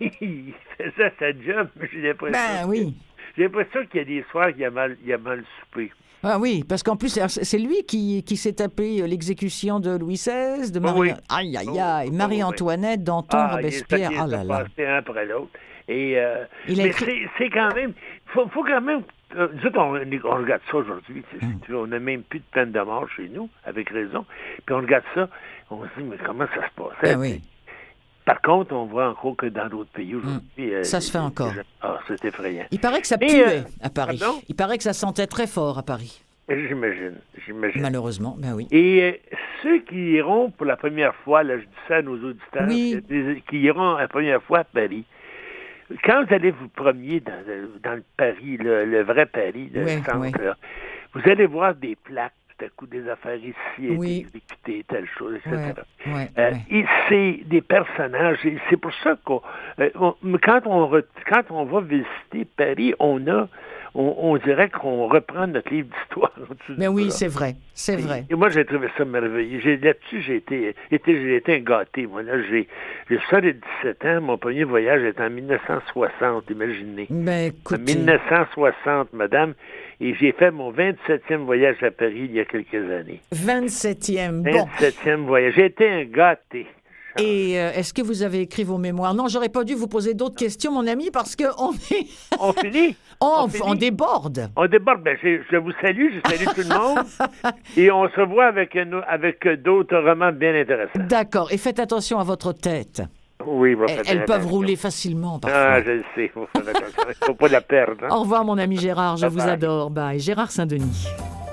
il faisait sa job. J'ai l'impression, Ben oui. j'ai l'impression qu'il y a des soirs qu'il a mal, il a mal soupé. Ah oui, parce qu'en plus, c'est c'est lui qui, qui s'est tapé euh, l'exécution de Louis seize, de Marie... Oui. Aïe, aïe, Oui, aïe. oui, Marie-Antoinette, Danton, Ah, Robespierre. il Oh est là là. passé un après l'autre. Et, euh, Il a mais écrit- c'est, c'est quand même... Il faut, faut quand même... Euh, nous autres, on, on regarde ça aujourd'hui. tu sais, Mm. tu vois, on n'a même plus de peine de mort chez nous, avec raison. Puis on regarde ça, on se dit, mais comment ça se passe? Ben oui. Par contre, on voit encore que dans d'autres pays aujourd'hui... euh, Ça se fait les- encore. les- Ah, c'est effrayant. Il paraît que ça Mais, puait euh, à Paris. pardon? Il paraît que ça sentait très fort à Paris. J'imagine, j'imagine. Malheureusement, ben oui. Et euh, ceux qui iront pour la première fois, là, je dis ça à nos auditeurs, Oui. des- qui iront la première fois à Paris, quand vous allez vous promener dans le, dans le Paris, le, le vrai Paris, le Oui, centre, oui. là, vous allez voir des plaques, tout à coup, des affaires ici, Oui. exécutées, telle chose, et cetera. Ouais, ouais, Euh, ouais. et c'est des personnages, et c'est pour ça qu'on, euh, on- quand on re- quand on va visiter Paris, on a, on, on dirait qu'on reprend notre livre d'histoire. Tu Mais dis oui, ça. c'est vrai, c'est vrai. Et moi, j'ai trouvé ça merveilleux. J'ai, là-dessus, j'ai été, été, j'ai été un gâté. Moi, là, j'ai, j'ai ça de dix-sept ans. Mon premier voyage était en mille neuf cent soixante, imaginez. Ben En écoutez, mille neuf cent soixante, madame. Et j'ai fait mon vingt-septième voyage à Paris il y a quelques années. vingt-septième. Bon. vingt-septième voyage. J'ai été un gâté. Et euh, est-ce que vous avez écrit vos mémoires? Non, j'aurais pas dû vous poser d'autres questions, mon ami, parce que on est... On finit? on, On finit? on déborde. On déborde. Ben, je, je vous salue, je salue tout le monde. Et on se voit avec, nos- avec d'autres romans bien intéressants. D'accord. Et faites attention à votre tête. Oui, va Elles, faire elles peuvent attention. rouler facilement parfois. Ah, je le sais. Il faut faire attention. Il ne faut pas la perdre. hein. Au revoir, mon ami Gérard. Je Bye vous bye. adore. Bye. Gérard Saint-Denis.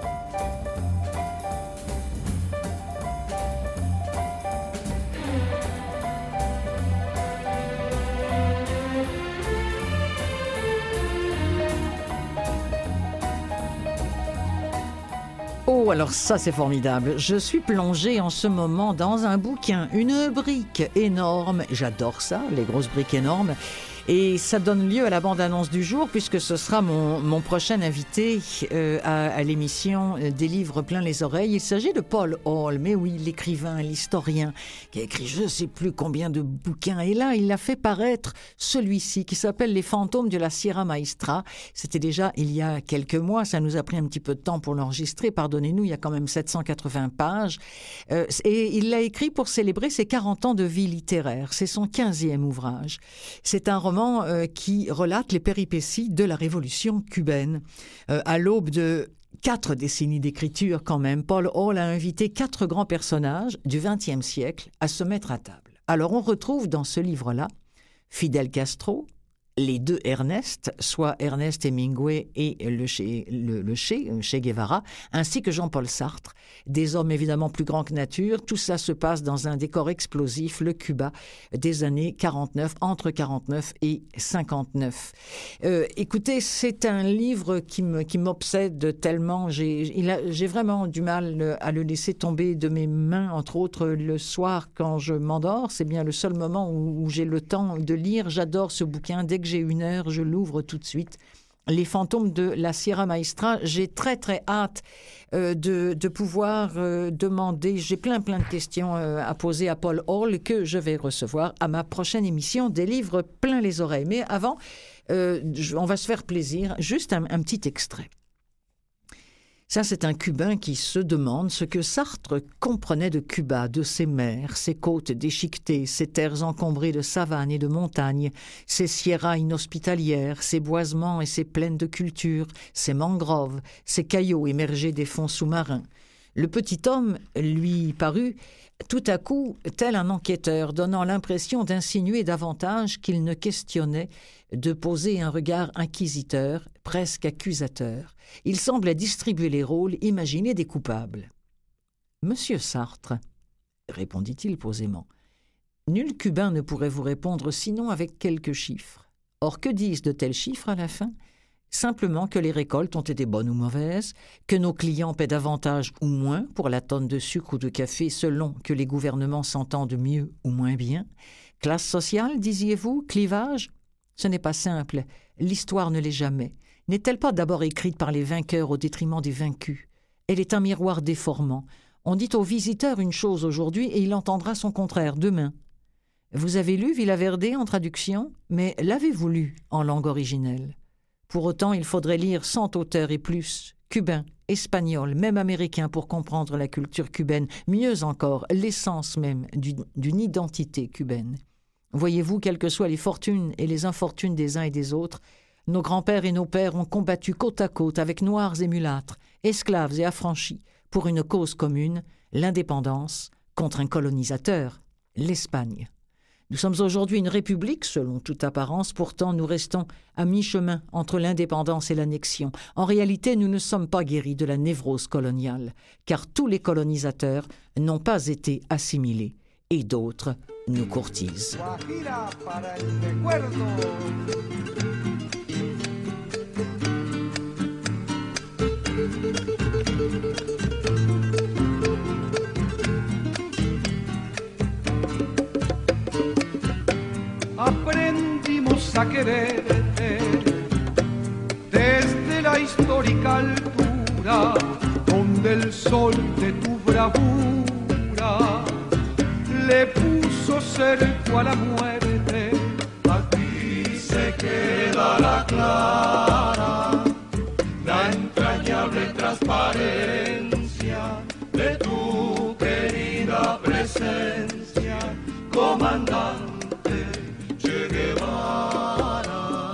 Oh, alors ça, c'est formidable. Je suis plongée en ce moment dans un bouquin, une brique énorme. J'adore ça, les grosses briques énormes. Et ça donne lieu à la bande-annonce du jour, puisque ce sera mon, mon prochain invité euh, à, à l'émission Des livres plein les oreilles. Il s'agit de Paul Hall, mais oui, l'écrivain, l'historien, qui a écrit je ne sais plus combien de bouquins. Et là, il a fait paraître celui-ci, qui s'appelle Les fantômes de la Sierra Maestra. C'était déjà il y a quelques mois, ça nous a pris un petit peu de temps pour l'enregistrer, pardonnez-nous, il y a quand même sept cent quatre-vingts pages. Euh, et il l'a écrit pour célébrer ses quarante ans de vie littéraire. C'est son quinzième ouvrage. C'est un roman euh, qui relate les péripéties de la révolution cubaine. Euh, à l'aube de quatre décennies d'écriture quand même. Paul Hall a invité quatre grands personnages du vingtième siècle à se mettre à table. Alors on retrouve dans ce livre-là Fidel Castro, les deux Ernest, soit Ernest Hemingway et le Che, le, le che, che Guevara, ainsi que Jean-Paul Sartre, des hommes évidemment plus grands que nature. Tout ça se passe dans un décor explosif, le Cuba des années quarante-neuf, entre quarante-neuf et cinquante-neuf. Euh, écoutez, c'est un livre qui me, qui m'obsède tellement, j'ai, il a, j'ai vraiment du mal à le laisser tomber de mes mains, entre autres le soir quand je m'endors. C'est bien le seul moment où, où j'ai le temps de lire. J'adore ce bouquin. Dès que j'ai une heure, je l'ouvre tout de suite. Les fantômes de la Sierra Maestra, j'ai très très hâte euh, de, de pouvoir euh, demander, j'ai plein plein de questions euh, à poser à Paul Hall que je vais recevoir à ma prochaine émission des livres plein les oreilles. Mais avant, euh, je, on va se faire plaisir, juste un, un petit extrait. Ça, c'est un Cubain qui se demande ce que Sartre comprenait de Cuba, de ses mers, ses côtes déchiquetées, ses terres encombrées de savanes et de montagnes, ses sierras inhospitalières, ses boisements et ses plaines de culture, ses mangroves, ses caillots émergés des fonds sous-marins. Le petit homme lui parut tout à coup tel un enquêteur, donnant l'impression d'insinuer davantage qu'il ne questionnait, de poser un regard inquisiteur, presque accusateur. Il semblait distribuer les rôles, imaginer des coupables. « Monsieur Sartre, » répondit-il posément, « nul Cubain ne pourrait vous répondre sinon avec quelques chiffres. Or, que disent de tels chiffres à la fin ? Simplement que les récoltes ont été bonnes ou mauvaises, que nos clients paient davantage ou moins pour la tonne de sucre ou de café selon que les gouvernements s'entendent mieux ou moins bien. Classe sociale, disiez-vous, clivage ? Ce n'est pas simple, l'histoire ne l'est jamais. N'est-elle pas d'abord écrite par les vainqueurs au détriment des vaincus ? Elle est un miroir déformant. On dit au visiteur une chose aujourd'hui et il entendra son contraire demain. Vous avez lu Villaverde en traduction, mais l'avez-vous lu en langue originelle ? Pour autant, il faudrait lire cent auteurs et plus, cubains, espagnols, même américains, pour comprendre la culture cubaine, mieux encore, l'essence même d'une, d'une identité cubaine. Voyez-vous, quelles que soient les fortunes et les infortunes des uns et des autres, nos grands-pères et nos pères ont combattu côte à côte avec noirs et mulâtres, esclaves et affranchis, pour une cause commune, l'indépendance, contre un colonisateur, l'Espagne. Nous sommes aujourd'hui une république, selon toute apparence, pourtant nous restons à mi-chemin entre l'indépendance et l'annexion. En réalité, nous ne sommes pas guéris de la névrose coloniale, car tous les colonisateurs n'ont pas été assimilés, et d'autres nous courtisent. Aprendimos a quererte desde la histórica altura, donde el sol de tu bravura le puso cerco a la muerte. Aquí se quedará clara la entrañable transparencia de tu querida presencia, comandante Che Guevara.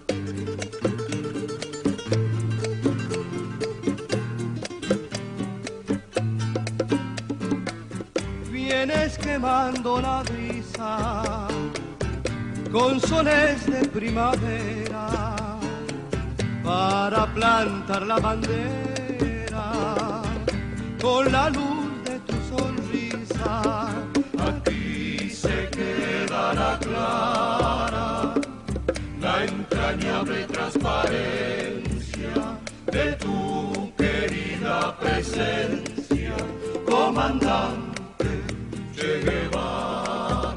Vienes quemando la brisa con sones de primavera para plantar la bandera con la luz de tu sonrisa. Aquí se quedará clara la entrañable transparencia de tu querida presencia, comandante Che Guevara.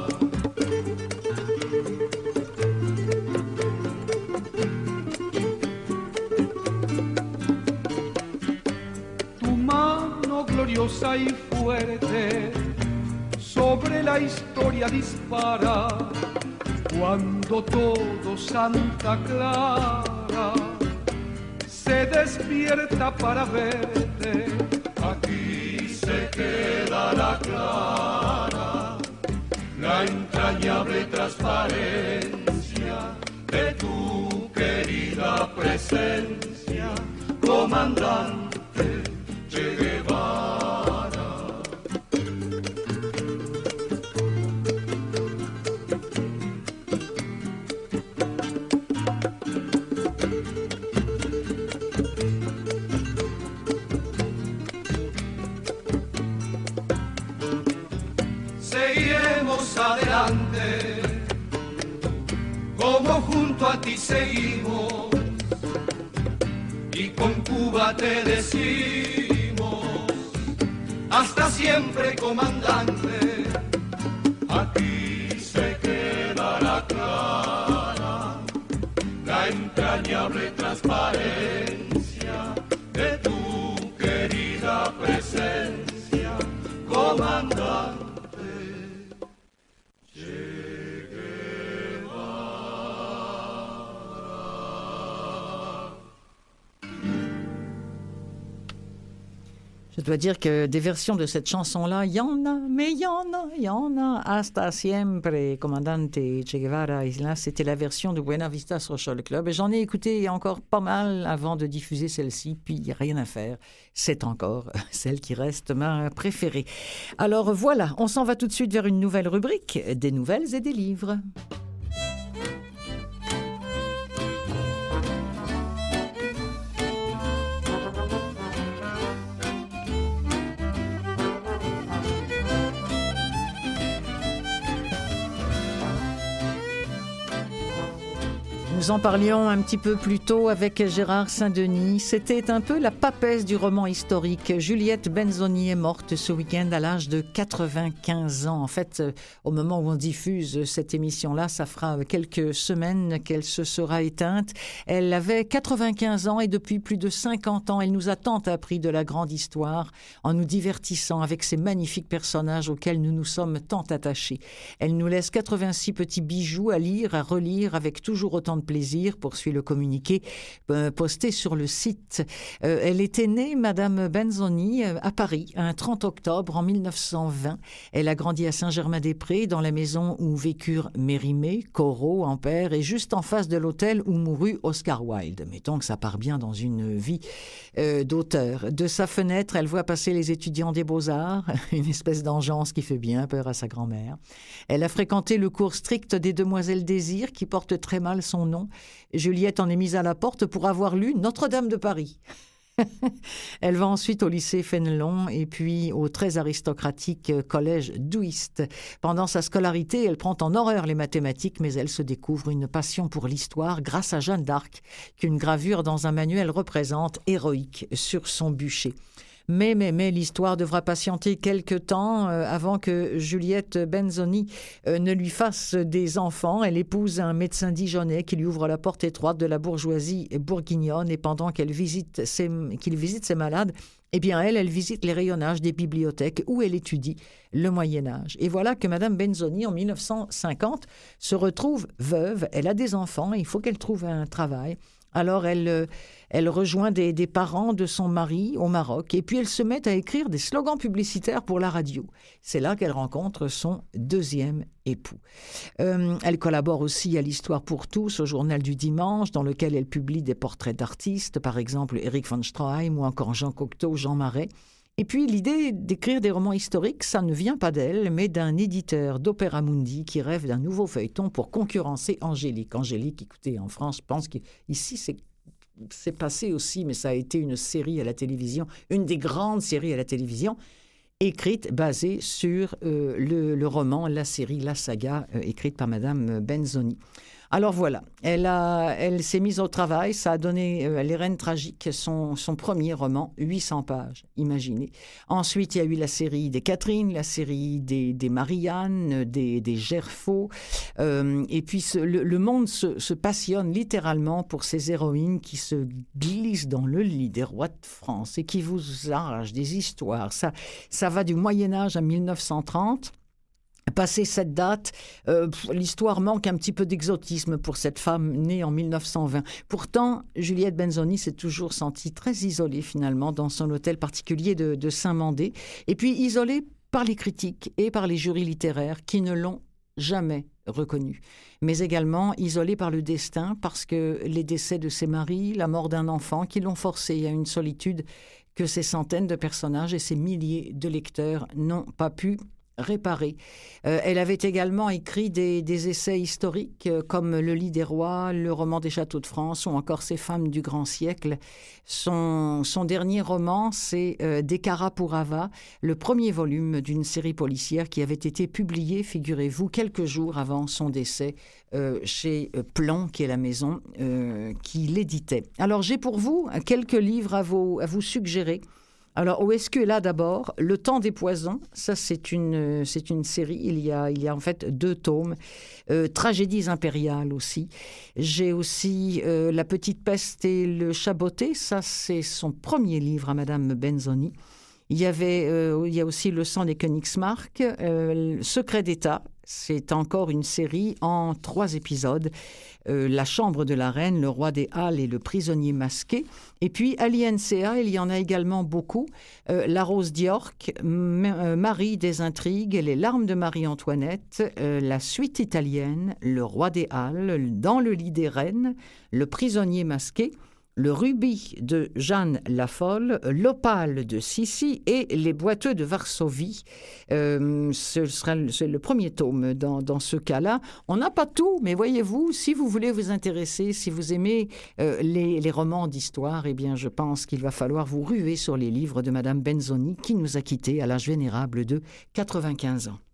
Tu mano gloriosa y fuerte sobre la historia dispara, cuando todo Santa Clara se despierta para verte. Aquí se quedará clara la entrañable transparencia de tu querida presencia, comandante Che Guevara. Seguiremos adelante, como junto a ti seguimos, y con Cuba te decimos, hasta siempre, comandante, aquí se quedará clara la entrañable transparencia de tu querida presencia, comandante. Je dois dire que des versions de cette chanson-là, il y en a, mais il y en a, il y en a. Hasta siempre, Comandante Che Guevara. Et là, c'était la version de Buena Vista Social Club. Et j'en ai écouté encore pas mal avant de diffuser celle-ci, puis il n'y a rien à faire. C'est encore celle qui reste ma préférée. Alors voilà, on s'en va tout de suite vers une nouvelle rubrique, des nouvelles et des livres. Nous en parlions un petit peu plus tôt avec Gérard Saint-Denis. C'était un peu la papesse du roman historique. Juliette Benzoni est morte ce week-end à l'âge de quatre-vingt-quinze ans. En fait, au moment où on diffuse cette émission-là, ça fera quelques semaines qu'elle se sera éteinte. Elle avait quatre-vingt-quinze ans et depuis plus de cinquante ans, elle nous a tant appris de la grande histoire en nous divertissant avec ces magnifiques personnages auxquels nous nous sommes tant attachés. Elle nous laisse quatre-vingt-six petits bijoux à lire, à relire avec toujours autant de plaisir, poursuit le communiqué euh, posté sur le site. Euh, elle était née, Madame Benzoni, euh, à Paris, un trente octobre en mille neuf cent vingt. Elle a grandi à Saint-Germain-des-Prés, dans la maison où vécurent Mérimée, Corot, Ampère, et juste en face de l'hôtel où mourut Oscar Wilde. Mettons que ça part bien dans une vie euh, d'auteur. De sa fenêtre, elle voit passer les étudiants des Beaux-Arts, une espèce d'engeance qui fait bien peur à sa grand-mère. Elle a fréquenté le cours strict des Demoiselles Désir, qui porte très mal son nom. Juliette en est mise à la porte pour avoir lu Notre-Dame de Paris. Elle va ensuite au lycée Fénelon et puis au très aristocratique collège Douist. Pendant sa scolarité, elle prend en horreur les mathématiques, mais elle se découvre une passion pour l'histoire grâce à Jeanne d'Arc, qu'une gravure dans un manuel représente héroïque sur son bûcher. Mais, mais, mais, l'histoire devra patienter quelque temps euh, avant que Juliette Benzoni euh, ne lui fasse des enfants. Elle épouse un médecin dijonnais qui lui ouvre la porte étroite de la bourgeoisie bourguignonne et pendant qu'elle visite ses, qu'il visite ses malades, eh bien, elle, elle visite les rayonnages des bibliothèques où elle étudie le Moyen-Âge. Et voilà que Madame Benzoni, en mille neuf cent cinquante, se retrouve veuve. Elle a des enfants et il faut qu'elle trouve un travail. Alors, elle, elle rejoint des, des parents de son mari au Maroc et puis elle se met à écrire des slogans publicitaires pour la radio. C'est là qu'elle rencontre son deuxième époux. Euh, elle collabore aussi à l'Histoire pour tous, au Journal du Dimanche, dans lequel elle publie des portraits d'artistes, par exemple Éric von Stroheim ou encore Jean Cocteau, Jean Marais. Et puis, l'idée d'écrire des romans historiques, ça ne vient pas d'elle, mais d'un éditeur d'Opéra Mundi qui rêve d'un nouveau feuilleton pour concurrencer Angélique. Angélique, écoutez, en France, je pense qu'ici, c'est, c'est passé aussi, mais ça a été une série à la télévision, une des grandes séries à la télévision, écrite, basée sur euh, le, le roman, la série, la saga, euh, écrite par Madame Benzoni. Alors voilà, elle, a, elle s'est mise au travail, ça a donné euh, Les Reines Tragiques, son, son premier roman, huit cents pages, imaginez. Ensuite, il y a eu la série des Catherine, la série des, des Marianne, des, des Gerfaux. Euh, et puis, ce, le, le monde se, se passionne littéralement pour ces héroïnes qui se glissent dans le lit des rois de France et qui vous arrachent des histoires. Ça, ça va du Moyen-Âge à mille neuf cent trente. Passé cette date, euh, l'histoire manque un petit peu d'exotisme pour cette femme née en mille neuf cent vingt. Pourtant, Juliette Benzoni s'est toujours sentie très isolée finalement dans son hôtel particulier de, de Saint-Mandé, et puis isolée par les critiques et par les jurys littéraires qui ne l'ont jamais reconnue, mais également isolée par le destin parce que les décès de ses maris, la mort d'un enfant qui l'ont forcée à une solitude que ces centaines de personnages et ces milliers de lecteurs n'ont pas pu réparer. Euh, elle avait également écrit des, des essais historiques euh, comme Le lit des rois, Le roman des châteaux de France ou encore Ces femmes du grand siècle. Son, son dernier roman, c'est euh, Des Caras pour Ava, le premier volume d'une série policière qui avait été publiée, figurez-vous, quelques jours avant son décès euh, chez Plon, qui est la maison euh, qui l'éditait. Alors j'ai pour vous quelques livres à vous, à vous suggérer. Alors, où est-ce que là, d'abord, Le temps des poisons, ça c'est une, c'est une série, il y a, il y a en fait deux tomes, euh, Tragédies impériales aussi. J'ai aussi euh, La petite peste et le chat botté, ça c'est son premier livre à Madame Benzoni. Il y avait, euh, il y a aussi Le sang des Königsmark, euh, Secret d'État, c'est encore une série en trois épisodes. Euh, La chambre de la reine, Le roi des Halles et Le prisonnier masqué. Et puis, à l'I N C A, il y en a également beaucoup. Euh, La rose d'York, M- euh, Marie des intrigues, Les larmes de Marie-Antoinette, euh, La suite italienne, Le roi des Halles, Dans le lit des reines, Le prisonnier masqué, Le rubis de Jeanne la Folle, L'opale de Sissi et Les boiteux de Varsovie. Euh, ce sera le, c'est le premier tome dans, dans ce cas-là. On n'a pas tout, mais voyez-vous, si vous voulez vous intéresser, si vous aimez euh, les, les romans d'histoire, eh bien, je pense qu'il va falloir vous ruer sur les livres de Madame Benzoni, qui nous a quittés à l'âge vénérable de quatre-vingt-quinze ans.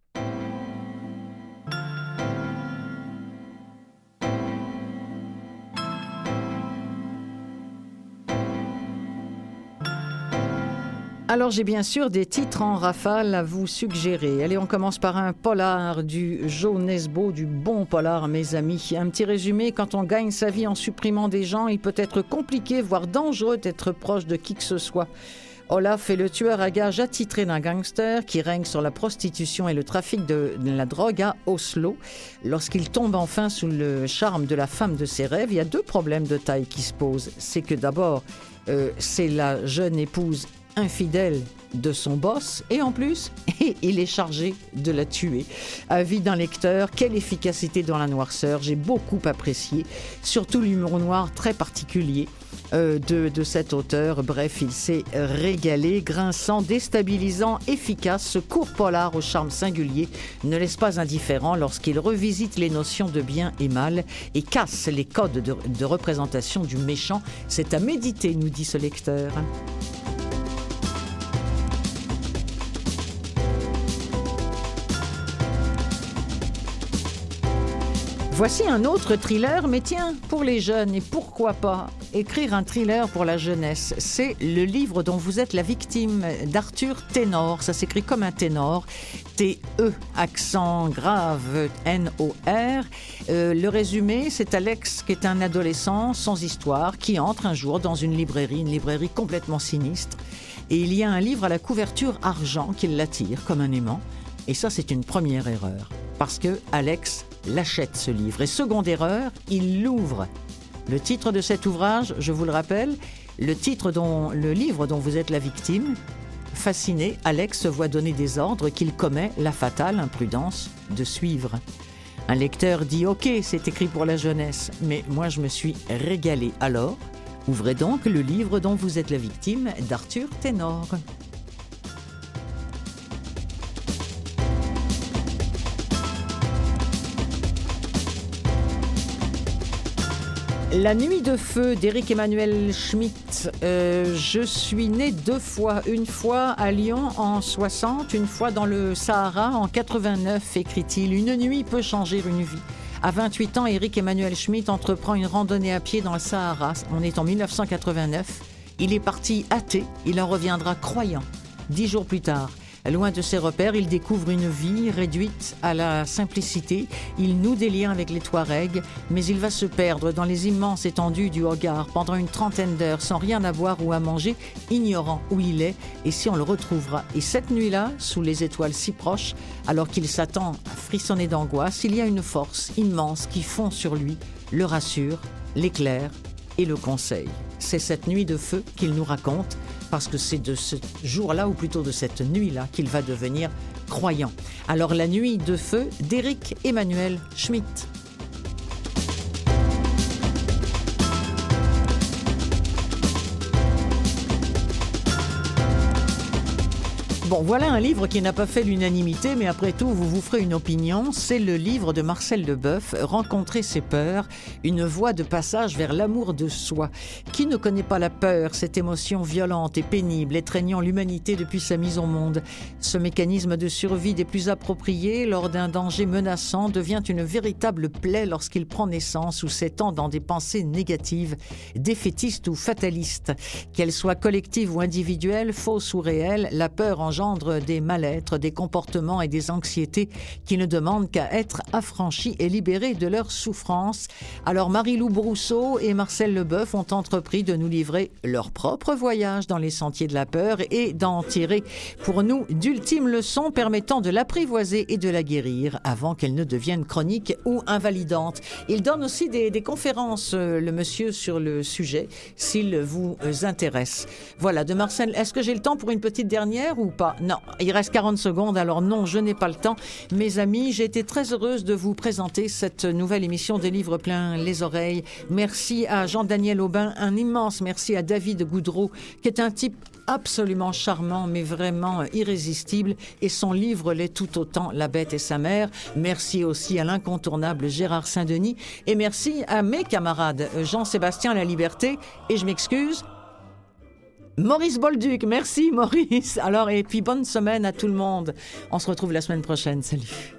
Alors, j'ai bien sûr des titres en rafale à vous suggérer. Allez, on commence par un polar du Joe Nesbo, du bon polar, mes amis. Un petit résumé, quand on gagne sa vie en supprimant des gens, il peut être compliqué, voire dangereux d'être proche de qui que ce soit. Olaf est le tueur à gages attitré d'un gangster qui règne sur la prostitution et le trafic de, de la drogue à Oslo. Lorsqu'il tombe enfin sous le charme de la femme de ses rêves, il y a deux problèmes de taille qui se posent. C'est que d'abord, euh, c'est la jeune épouse infidèle de son boss, et en plus, il est chargé de la tuer. Avis d'un lecteur, quelle efficacité dans la noirceur, j'ai beaucoup apprécié, surtout l'humour noir très particulier euh, de, de cet auteur. Bref, il s'est régalé, grinçant, déstabilisant, efficace. Ce court polar au charme singulier ne laisse pas indifférent lorsqu'il revisite les notions de bien et mal et casse les codes de, de représentation du méchant. C'est à méditer, nous dit ce lecteur. Voici un autre thriller, mais tiens, pour les jeunes, et pourquoi pas écrire un thriller pour la jeunesse. C'est le livre dont vous êtes la victime d'Arthur Ténor. Ça s'écrit comme un ténor, T E, accent grave, N O R. Euh, le résumé, c'est Alex, qui est un adolescent sans histoire, qui entre un jour dans une librairie, une librairie complètement sinistre. Et il y a un livre à la couverture argent qui l'attire comme un aimant. Et ça, c'est une première erreur, parce que Alex l'achète ce livre. Et seconde erreur, il l'ouvre. Le titre de cet ouvrage, je vous le rappelle, le titre dont le livre dont vous êtes la victime. Fasciné, Alex se voit donner des ordres qu'il commet la fatale imprudence de suivre. Un lecteur dit « Ok, c'est écrit pour la jeunesse, mais moi je me suis régalé. » Alors, ouvrez donc le livre dont vous êtes la victime d'Arthur Ténor. La nuit de feu d'Éric Emmanuel Schmitt. Euh, je suis né deux fois. Une fois à Lyon en soixante, une fois dans le Sahara en quatre-vingt-neuf, écrit-il. Une nuit peut changer une vie. À vingt-huit ans, Éric Emmanuel Schmitt entreprend une randonnée à pied dans le Sahara. On est en mille neuf cent quatre-vingt-neuf. Il est parti athée, il en reviendra croyant. Dix jours plus tard, loin de ses repères, il découvre une vie réduite à la simplicité. Il noue des liens avec les Touaregs, mais il va se perdre dans les immenses étendues du Hogar pendant une trentaine d'heures, sans rien à boire ou à manger, ignorant où il est et si on le retrouvera. Et cette nuit-là, sous les étoiles si proches, alors qu'il s'attend à frissonner d'angoisse, il y a une force immense qui fond sur lui, le rassure, l'éclaire et le conseille. C'est cette nuit de feu qu'il nous raconte, parce que c'est de ce jour-là, ou plutôt de cette nuit-là, qu'il va devenir croyant. Alors La nuit de feu d'Éric Emmanuel Schmitt. Bon, voilà un livre qui n'a pas fait l'unanimité, mais après tout, vous vous ferez une opinion. C'est le livre de Marcel Leboeuf, « Rencontrer ses peurs », une voie de passage vers l'amour de soi. Qui ne connaît pas la peur, cette émotion violente et pénible, étreignant l'humanité depuis sa mise au monde? Ce mécanisme de survie des plus appropriés lors d'un danger menaçant devient une véritable plaie lorsqu'il prend naissance ou s'étend dans des pensées négatives, défaitistes ou fatalistes. Qu'elles soient collectives ou individuelles, fausses ou réelles, la peur en engendre des mal-être, des comportements et des anxiétés qui ne demandent qu'à être affranchis et libérés de leurs souffrances. Alors Marie-Lou Brousseau et Marcel Leboeuf ont entrepris de nous livrer leur propre voyage dans les sentiers de la peur et d'en tirer pour nous d'ultimes leçons permettant de l'apprivoiser et de la guérir avant qu'elle ne devienne chronique ou invalidante. Il donne aussi des, des conférences, euh, le monsieur, sur le sujet, s'il vous intéresse. Voilà, de Marcel, est-ce que j'ai le temps pour une petite dernière ou pas? Non, il reste quarante secondes, alors non, je n'ai pas le temps. Mes amis, j'ai été très heureuse de vous présenter cette nouvelle émission des livres plein les oreilles. Merci à Jean-Daniel Aubin, un immense merci à David Goudreau, qui est un type absolument charmant, mais vraiment irrésistible, et son livre l'est tout autant, La Bête et sa mère. Merci aussi à l'incontournable Gérard Saint-Denis, et merci à mes camarades Jean-Sébastien Laliberté, et je m'excuse, Maurice Bolduc. Merci Maurice. Alors, et puis bonne semaine à tout le monde. On se retrouve la semaine prochaine. Salut.